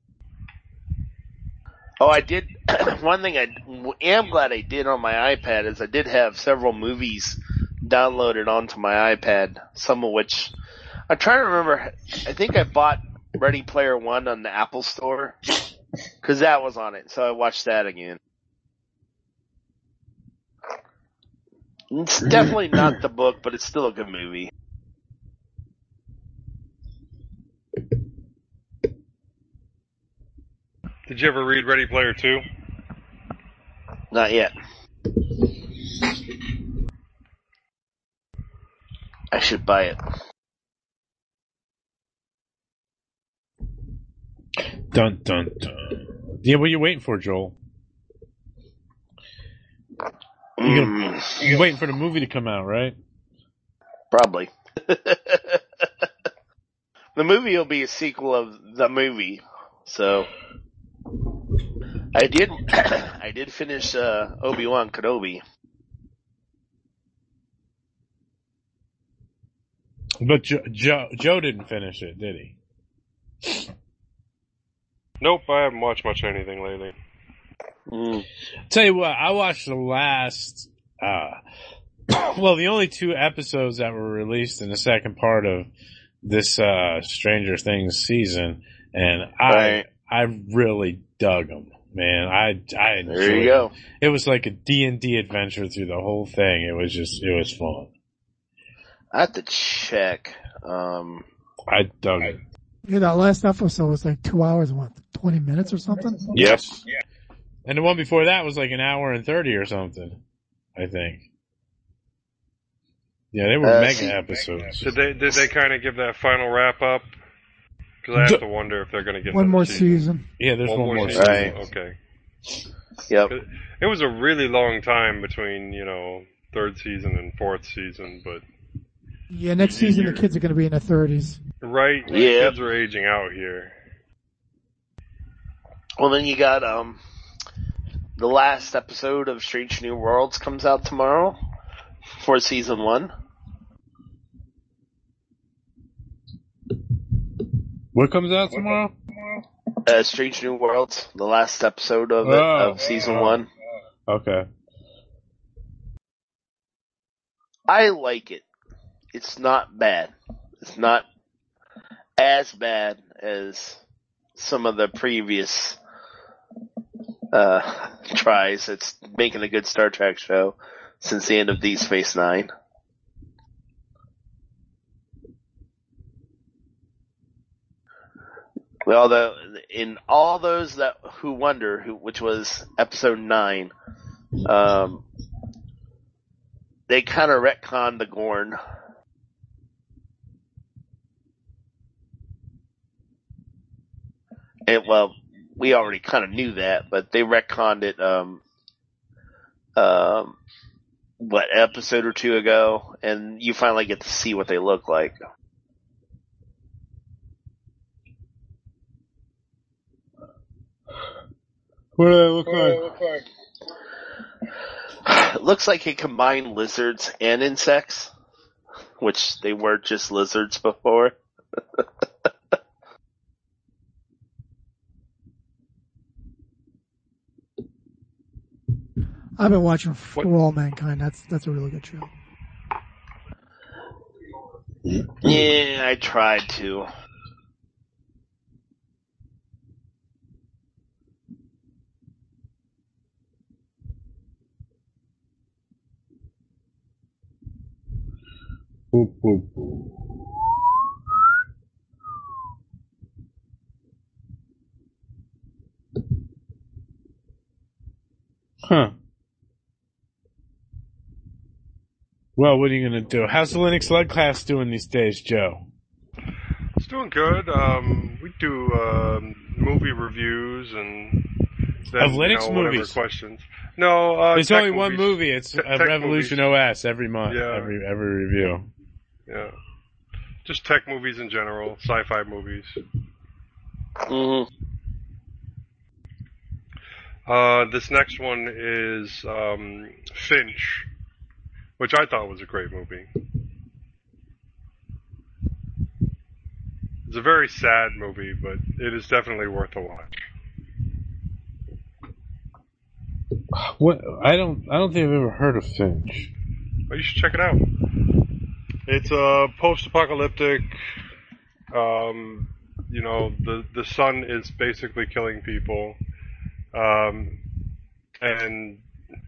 Oh, I did. One thing I am glad I did on my iPad is I did have several movies downloaded onto my iPad, some of which I'm trying to remember. I think I bought Ready Player One on the Apple Store because that was on it, so I watched that again. It's definitely not the book, but it's still a good movie. Did you ever read Ready Player 2? Not yet. I should buy it. Dun dun dun. Yeah, what are you waiting for, Joel? You're waiting for the movie to come out, right? Probably. The movie will be a sequel of the movie, so I did finish Obi-Wan Kenobi. But Joe didn't finish it, did he? Nope, I haven't watched much anything lately. Tell you what, I watched the last, well, the only 2 episodes that were released in the second part of this, Stranger Things season, and I really dug them, man. I enjoyed There you go. It was like a D&D adventure through the whole thing. It was fun. I have to check. I dug it. Yeah, that last episode was like 2 hours and 20 minutes or something? Yes. Yeah. And the one before that was like an hour and 30 or something, I think. Yeah, they were mega episodes. Did they kind of give that final wrap up? Because I have to wonder if they're going to get one more season. Yeah, there's one more season. Right. Okay. Yep. It was a really long time between, 3rd season and 4th season, but Yeah, next season the kids are going to be in their 30s. Right? Yeah. Kids are aging out here. Well, then you got the last episode of Strange New Worlds comes out tomorrow for season 1. What comes out tomorrow? Strange New Worlds, the last episode of season 1. Okay. I like it. It's not bad. It's not as bad as some of the previous tries. It's making a good Star Trek show since the end of Deep Space Nine. Although in all those who wonder, which was episode 9, they kind of retconned the Gorn. Well, we already kind of knew that, but they retconned it, episode or 2 ago, and you finally get to see what they look like. What do they look like? It looks like it combined lizards and insects, which they were just lizards before. I've been watching For All Mankind. That's a really good show. Yeah, I tried to. Boop, boop, boop. Huh. Well, what are you going to do? How's the Linux Lug class doing these days, Joe? It's doing good. We do movie reviews and then, of Linux whatever movies. Questions. No, there's only movies. One movie. It's Revolution movies. OS every month. Yeah. Every review. Yeah. Just tech movies in general, sci-fi movies. Mm-hmm. This next one is Finch, which I thought was a great movie. It's a very sad movie, but it is definitely worth a watch. What? I don't think I've ever heard of Finch. Oh, you should check it out. It's a post-apocalyptic. The sun is basically killing people, and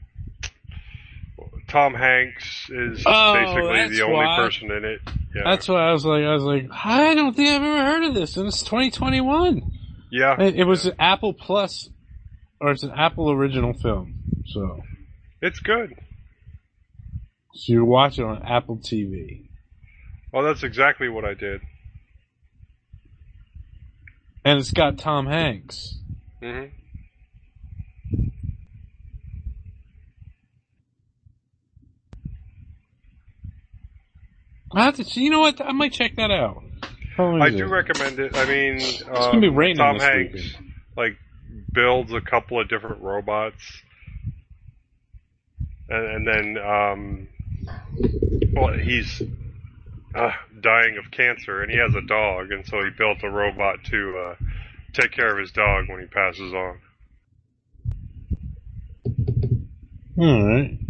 Tom Hanks is basically the only person in it. Yeah. That's why I was like, I don't think I've ever heard of this, and it's 2021. Yeah. It was an Apple Plus, or it's an Apple original film, so. It's good. So you watch it on Apple TV. Well, that's exactly what I did. And it's got Tom Hanks. Mm-hmm. I have to see. You know what? I might check that out. I do recommend it. I mean, it's gonna be raining Tom this Hanks weekend. Builds a couple of different robots, and then he's dying of cancer, and he has a dog, and so he built a robot to take care of his dog when he passes on. All right.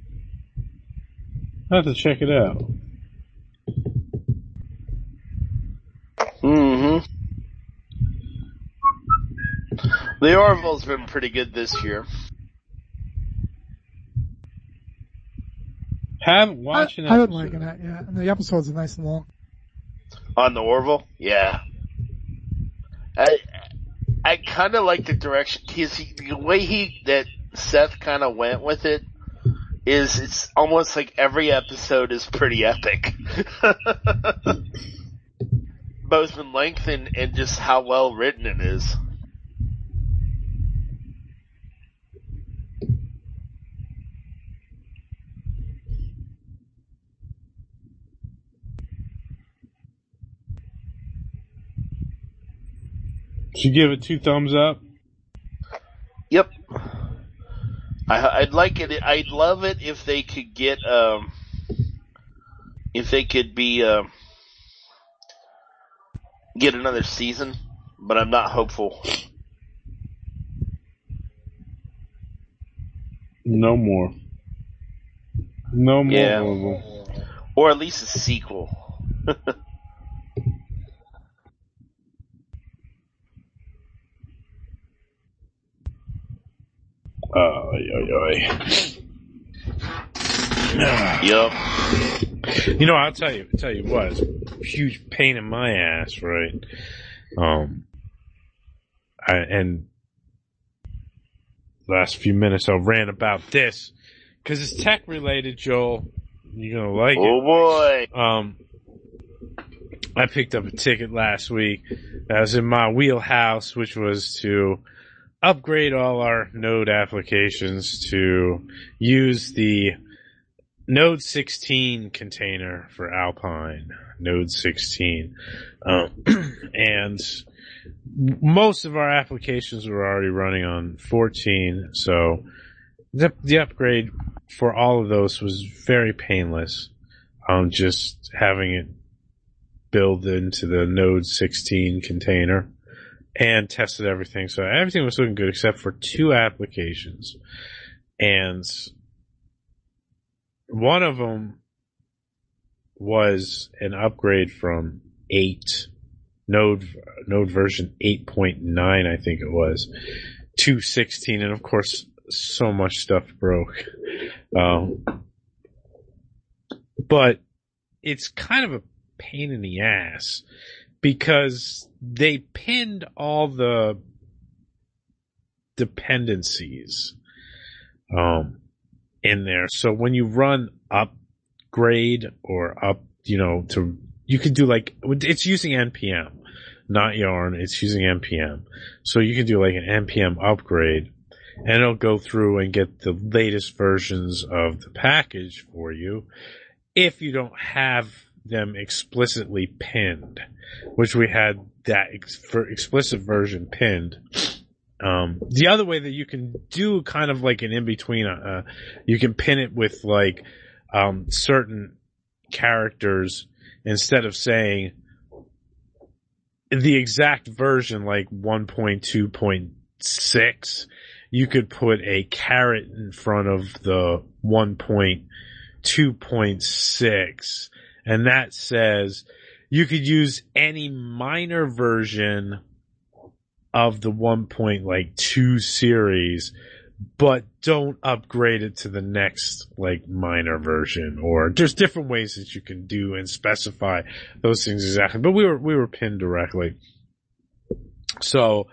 I have to check it out. Mm-hmm. The Orville's been pretty good this year. Haven't watched it. I've been liking it, yeah. And the episodes are nice and long. On the Orville? Yeah. I kind of like the direction, the way that Seth kind of went with it is it's almost like every episode is pretty epic. Both in length and just how well written it is. Should you give it 2 thumbs up? Yep. I'd like it. I'd love it if they could get, if they could be, get another season, but I'm not hopeful. No more. No more. Yeah. Orville. Or at least a sequel. Yup. You know, I'll tell you what, it's a huge pain in my ass, right? And last few minutes I'll rant about this, cause it's tech related, Joel. You're gonna like it. Oh boy. I picked up a ticket last week that was in my wheelhouse, which was to upgrade all our Node applications to use the Node 16 container for Alpine. Node 16. And most of our applications were already running on 14, so the upgrade for all of those was very painless. Just having it build into the Node 16 container and tested everything. So everything was looking good except for 2 applications. And one of them was an upgrade from 8, Node version 8.9, I think it was, to 16. And of course, so much stuff broke. But it's kind of a pain in the ass because they pinned all the dependencies in there. So when you run upgrade or up, you could do like, it's using NPM, not Yarn. It's using NPM. So you can do like an NPM upgrade and it'll go through and get the latest versions of the package for you if you don't have them explicitly pinned, which we had that for explicit version pinned. The other way that you can do kind of like an in-between, you can pin it with like, certain characters instead of saying the exact version, like 1.2.6, you could put a caret in front of the 1.2.6, and that says you could use any minor version of the 1.2 series, but don't upgrade it to the next like minor version. Or there's different ways that you can do and specify those things exactly. But we were pinned directly. So,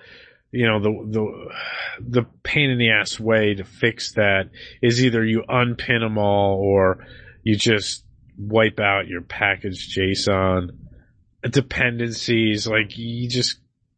the pain in the ass way to fix that is either you unpin them all or you just wipe out your package JSON dependencies. Like you just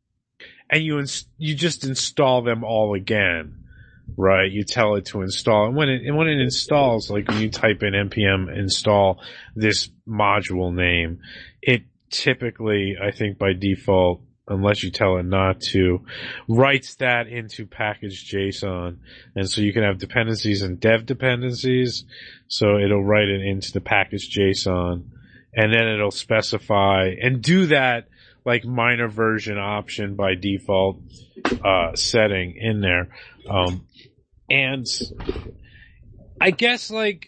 install them all again, right? You tell it to install, and when it installs, like when you type in npm install this module name, it typically, I think by default, unless you tell it not to, writes that into package JSON. And so you can have dependencies and dev dependencies. So it'll write it into the package JSON, and then it'll specify and do that like minor version option by default, setting in there. And I guess like,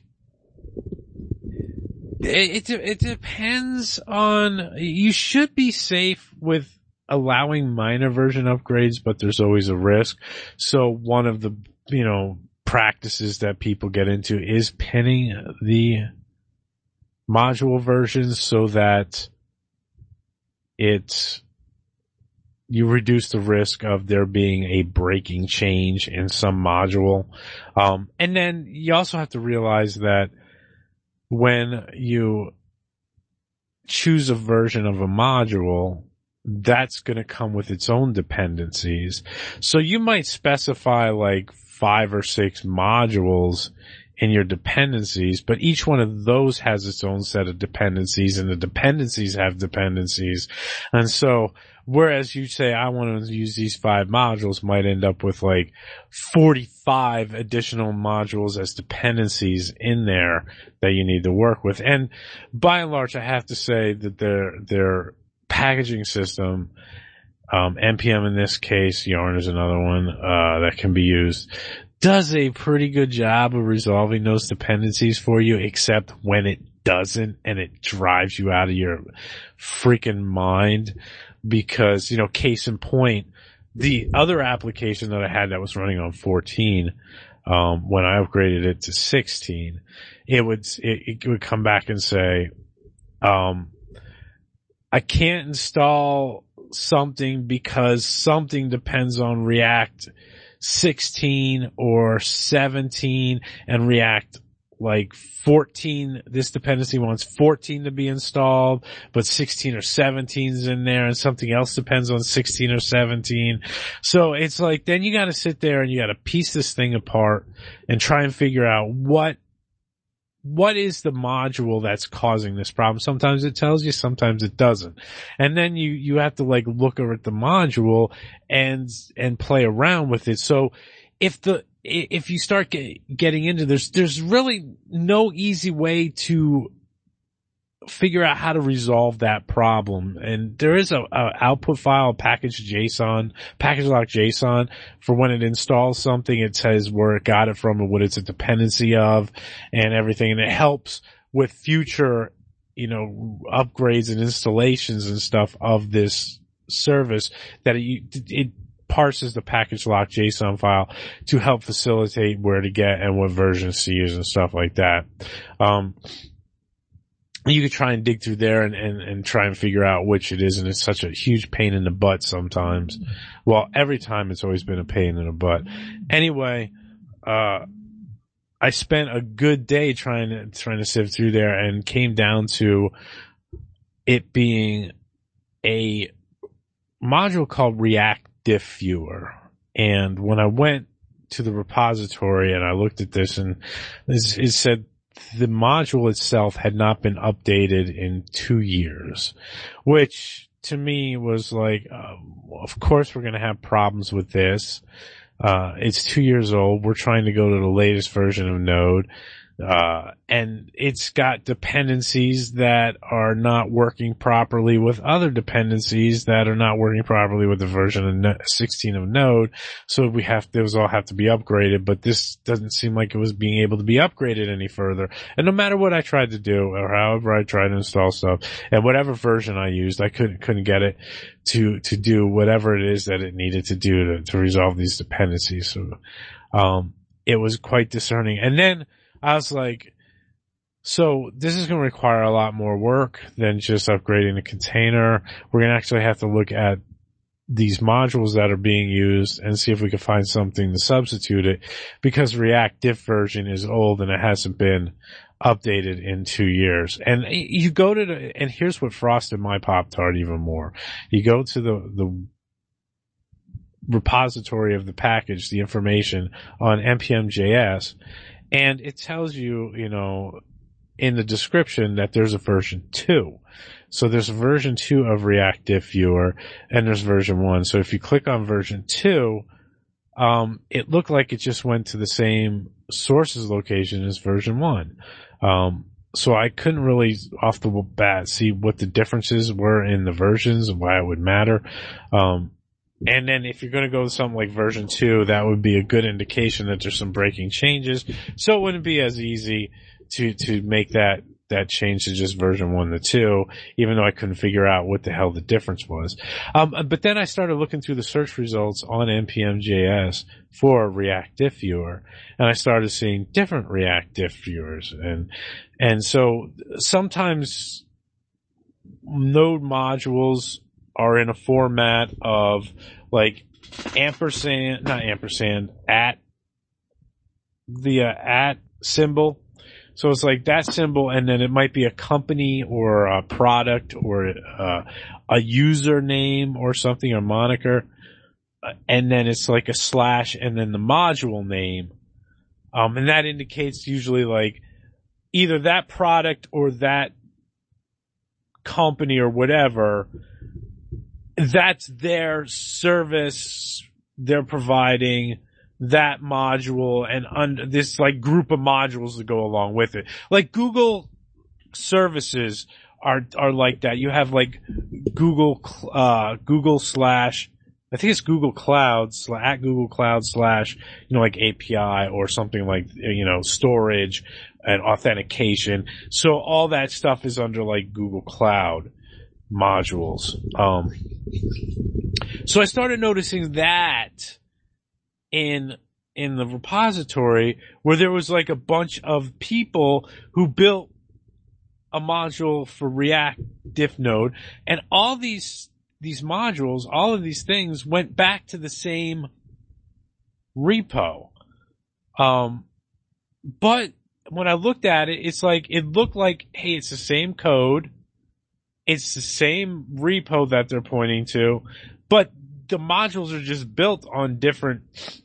it depends on, you should be safe with allowing minor version upgrades, but there's always a risk. So one of the, practices that people get into is pinning the module versions so that you reduce the risk of there being a breaking change in some module. And then you also have to realize that when you choose a version of a module, that's going to come with its own dependencies. So you might specify like 5 or 6 modules in your dependencies, but each one of those has its own set of dependencies, and the dependencies have dependencies. And so Whereas you say, I want to use these 5 modules, might end up with like 45 additional modules as dependencies in there that you need to work with. And by and large, I have to say that their packaging system, NPM in this case, Yarn is another one, that can be used, does a pretty good job of resolving those dependencies for you, except when it doesn't, and it drives you out of your freaking mind. Because, case in point, the other application that I had that was running on 14, when I upgraded it to 16, it would come back and say, I can't install something because something depends on React 16 or 17, and React like 14, this dependency wants 14 to be installed, but 16 or 17 is in there, and something else depends on 16 or 17. So it's like, then you gotta sit there and you gotta piece this thing apart and try and figure out what is the module that's causing this problem. Sometimes it tells you, sometimes it doesn't. And then you have to like look over at the module and play around with it. So if you start getting into there's really no easy way to figure out how to resolve that problem. And there is a output file, package.json for when it installs something. It says where it got it from and what it's a dependency of and everything. And it helps with future, upgrades and installations and stuff of this service, that it parses the package.json file to help facilitate where to get and what versions to use and stuff like that. You could try and dig through there and try and figure out which it is, and it's such a huge pain in the butt sometimes. Well, every time it's always been a pain in the butt. Anyway, I spent a good day trying to sift through there and came down to it being a module called React Diff Viewer. And when I went to the repository and I looked at this, and it said the module itself had not been updated in 2 years, which to me was like, of course we're going to have problems with this. It's 2 years old. We're trying to go to the latest version of Node. And it's got dependencies that are not working properly with other dependencies that are not working properly with the version of 16 of Node. So those all have to be upgraded, but this doesn't seem like it was being able to be upgraded any further. And no matter what I tried to do, or however I tried to install stuff, and whatever version I used, I couldn't get it to do whatever it is that it needed to do to resolve these dependencies. So, it was quite discerning. And then I was like, so this is going to require a lot more work than just upgrading the container. We're going to actually have to look at these modules that are being used and see if we can find something to substitute it, because React Diff version is old and it hasn't been updated in 2 years. And you go to and here's what frosted my Pop-Tart even more. You go to the repository of the package, the information on npm.js, and it tells you, in the description that there's a version 2. So there's a version 2 of React Diff Viewer, and there's version 1. So if you click on version 2, it looked like it just went to the same sources location as version 1. So I couldn't really off the bat see what the differences were in the versions and why it would matter. And then if you're going to go with something like version 2, that would be a good indication that there's some breaking changes. So it wouldn't be as easy to make that change to just version 1 to 2, even though I couldn't figure out what the hell the difference was. But then I started looking through the search results on npm.js for React Diff Viewer, and I started seeing different React Diff Viewers. And so sometimes Node modules are in a format of like at symbol. So it's like that symbol, and then it might be a company or a product or a username or something, or moniker, and then it's like a slash and then the module name. And that indicates usually like either that product or that company or whatever that's their service they're providing, that module and this like group of modules that go along with it. Like Google services are like that. You have like Google slash, I think it's Google Clouds, at Google Cloud slash, like API or something like, storage and authentication. So all that stuff is under like Google Cloud modules. So I started noticing that in the repository where there was like a bunch of people who built a module for React Diff Node, and all these modules, all of these things went back to the same repo. But when I looked at it, it's like, it looked like, hey, it's the same code. It's the same repo that they're pointing to, but the modules are just built on different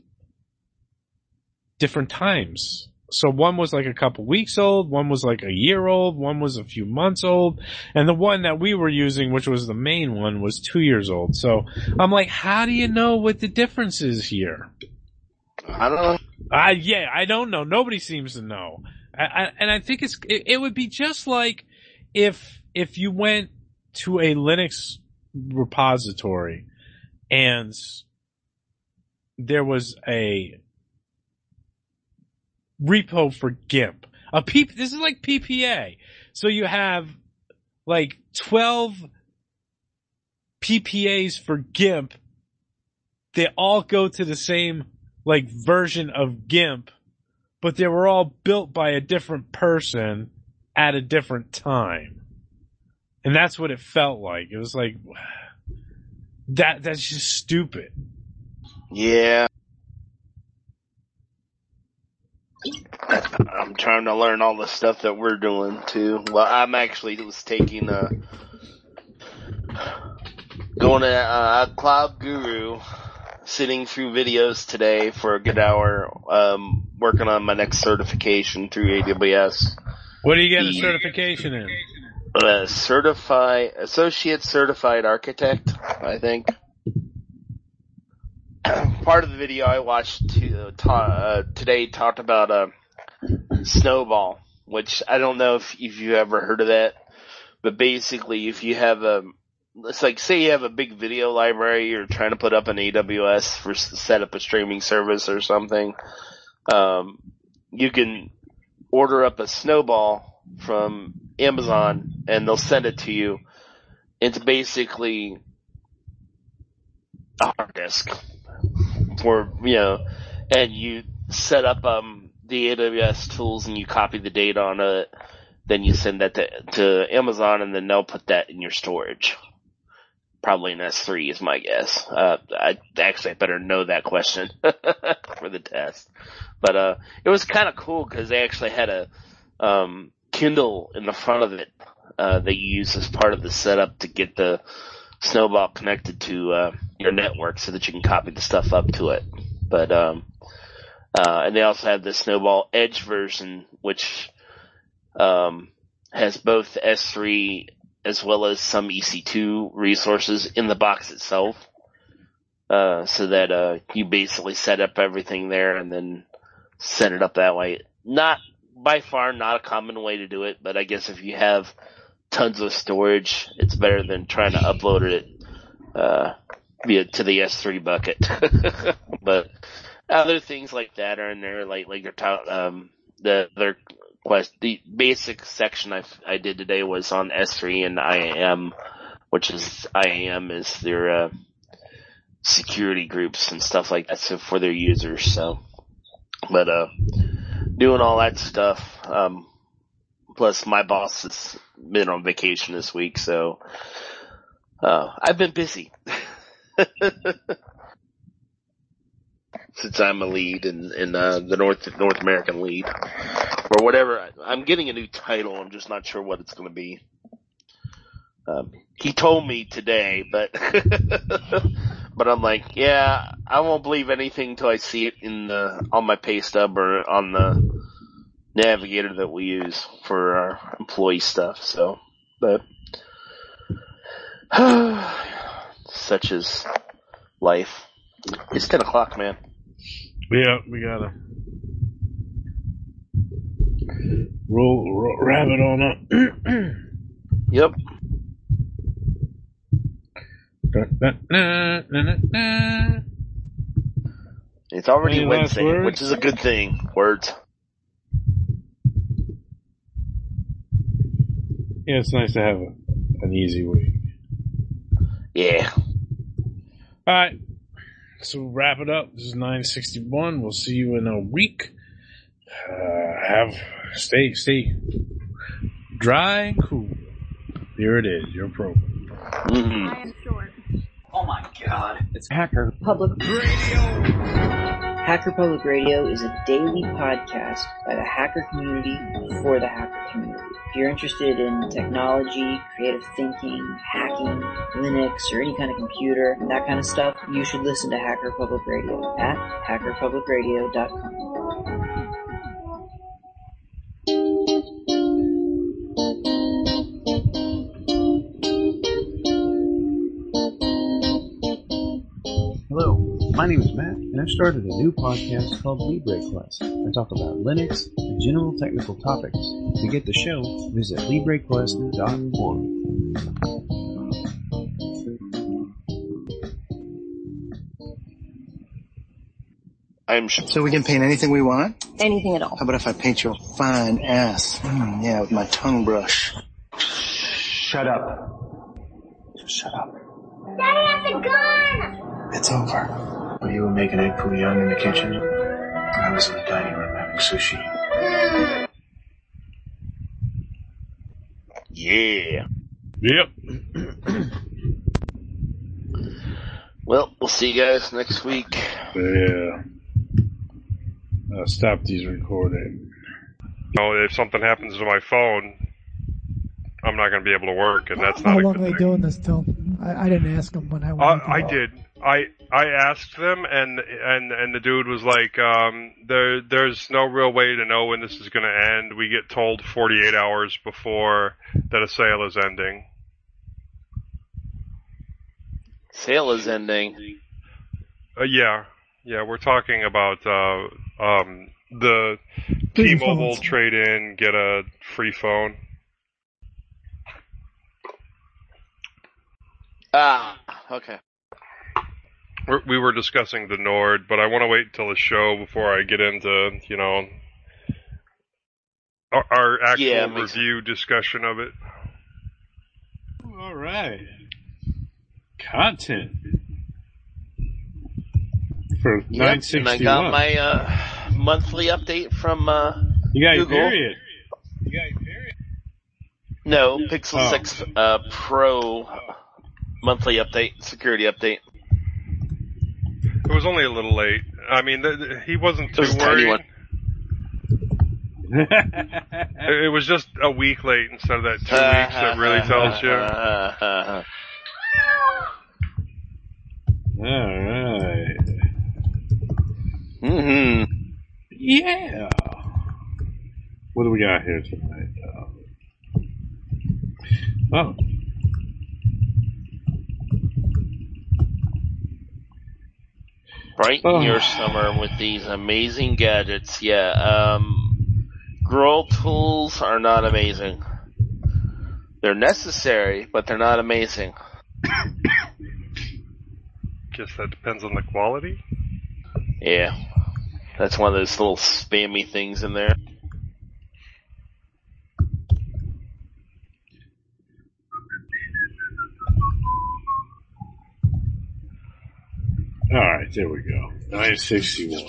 times. So one was like a couple weeks old, one was like a year old, one was a few months old, and the one that we were using, which was the main one, was 2 years old. So I'm like, how do you know what the difference is here? I don't know. I don't know. Nobody seems to know. And I think it would be just like if you went to a Linux repository and there was a repo for GIMP. This is like PPA. So you have like 12 PPAs for GIMP. They all go to the same like version of GIMP, but they were all built by a different person at a different time. And that's what it felt like. It was like, that's just stupid. Yeah. I'm trying to learn all the stuff that we're doing too. Well, I'm actually taking going to Cloud Guru, sitting through videos today for a good hour, working on my next certification through AWS. What are you getting a certification in? Associate Certified Architect, I think. Part of the video I watched today talked about Snowball, which I don't know if you ever heard of that, but basically if you have it's like, say you have a big video library you're trying to put up in AWS for set up a streaming service or something, you can order up a Snowball from Amazon and they'll send it to you. It's basically a hard disk for, and you set up the AWS tools and you copy the data on it, then you send that to Amazon and then they'll put that in your storage. Probably in S3 is my guess. I better know that question for the test. But it was kind of cool because they actually had a Kindle in the front of it that you use as part of the setup to get the Snowball connected to your network so that you can copy the stuff up to it. But and they also have the Snowball Edge version, which has both S3 as well as some EC2 resources in the box itself, so that you basically set up everything there and then set it up that way. Not by far not a common way to do it, but I guess if you have tons of storage, it's better than trying to upload it to the S3 bucket. But other things like that are in there, like the basic section I did today was on S3 and IAM, which is IAM is their security groups and stuff like that, so for their users. So, but doing all that stuff. Plus, my boss has been on vacation this week, so I've been busy. Since I'm a lead in the North American lead, or whatever. I'm getting a new title. I'm just not sure what it's going to be. He told me today, but but I'm like, yeah, I won't believe anything until I see it on my pay stub or on the navigator that we use for our employee stuff. So, but such as life. It's 10 o'clock, man. Yeah, we gotta wrap it on up. Yep. It's already Any last Wednesday, words? which is a good thing. Words. Yeah, it's nice to have an easy week. Yeah. Alright, so we'll wrap it up. This is 961. We'll see you in a week. Stay dry and cool. Here it is, your program. Mm-hmm. I am short. Oh my god. It's Hacker Public Radio. Hacker Public Radio is a daily podcast by the hacker community for the hacker community. If you're interested in technology, creative thinking, hacking, Linux, or any kind of computer, that kind of stuff, you should listen to Hacker Public Radio at hackerpublicradio.com. Hello, my name is Matt, and I've started a new podcast called LibreQuest. I talk about Linux and general technical topics. To get the show, visit LibreQuest.org. So we can paint anything we want? Anything at all. How about if I paint your fine ass? Yeah, with my tongue brush. Shut up. Shut up. Daddy has a gun! It's over. While you were making egg foo young in the kitchen, I was in the dining room having sushi. Yeah. Yep. Well, we'll see you guys next week. Yeah. Stop these recording. If something happens to my phone, I'm not going to be able to work, and that's How not a long good are they thing. doing this till? I didn't ask them when I went. I did. I asked them, and the dude was like, there's no real way to know when this is going to end. We get told 48 hours before that a sale is ending. Sale is ending. Yeah, we're talking about the T-Mobile trade-in, get a free phone. Ah, okay. We were discussing the Nord, but I want to wait till the show before I get into, our actual review discussion of it. All right. Content. For 961. And I got my monthly update from You got your Google. period. No, Pixel 6 Pro monthly update, security update. It was only a little late. I mean, he wasn't too It was a tiny worried. It was just a week late instead of that 2 weeks that really tells you. Alright. Mm-hmm. Yeah. What do we got here tonight? Oh. Brighten your summer with these amazing gadgets. Yeah, Growl tools are not amazing. They're necessary, but they're not amazing. Guess that depends on the quality. Yeah. That's one of those little spammy things in there. Alright, there we go. 961.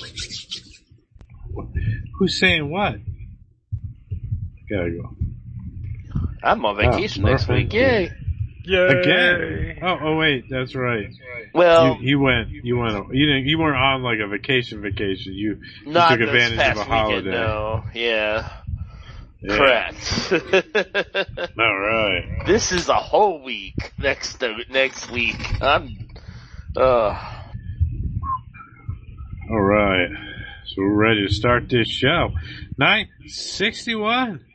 Who's saying what? Gotta go. I'm on vacation next week. Yay! Yay! Again? Oh, wait, that's right. Well, you weren't on like a vacation. You not took this advantage past of a holiday. weekend, no. Yeah. Correct. All right. This is a whole week next week. All right. So we're ready to start this show. 961.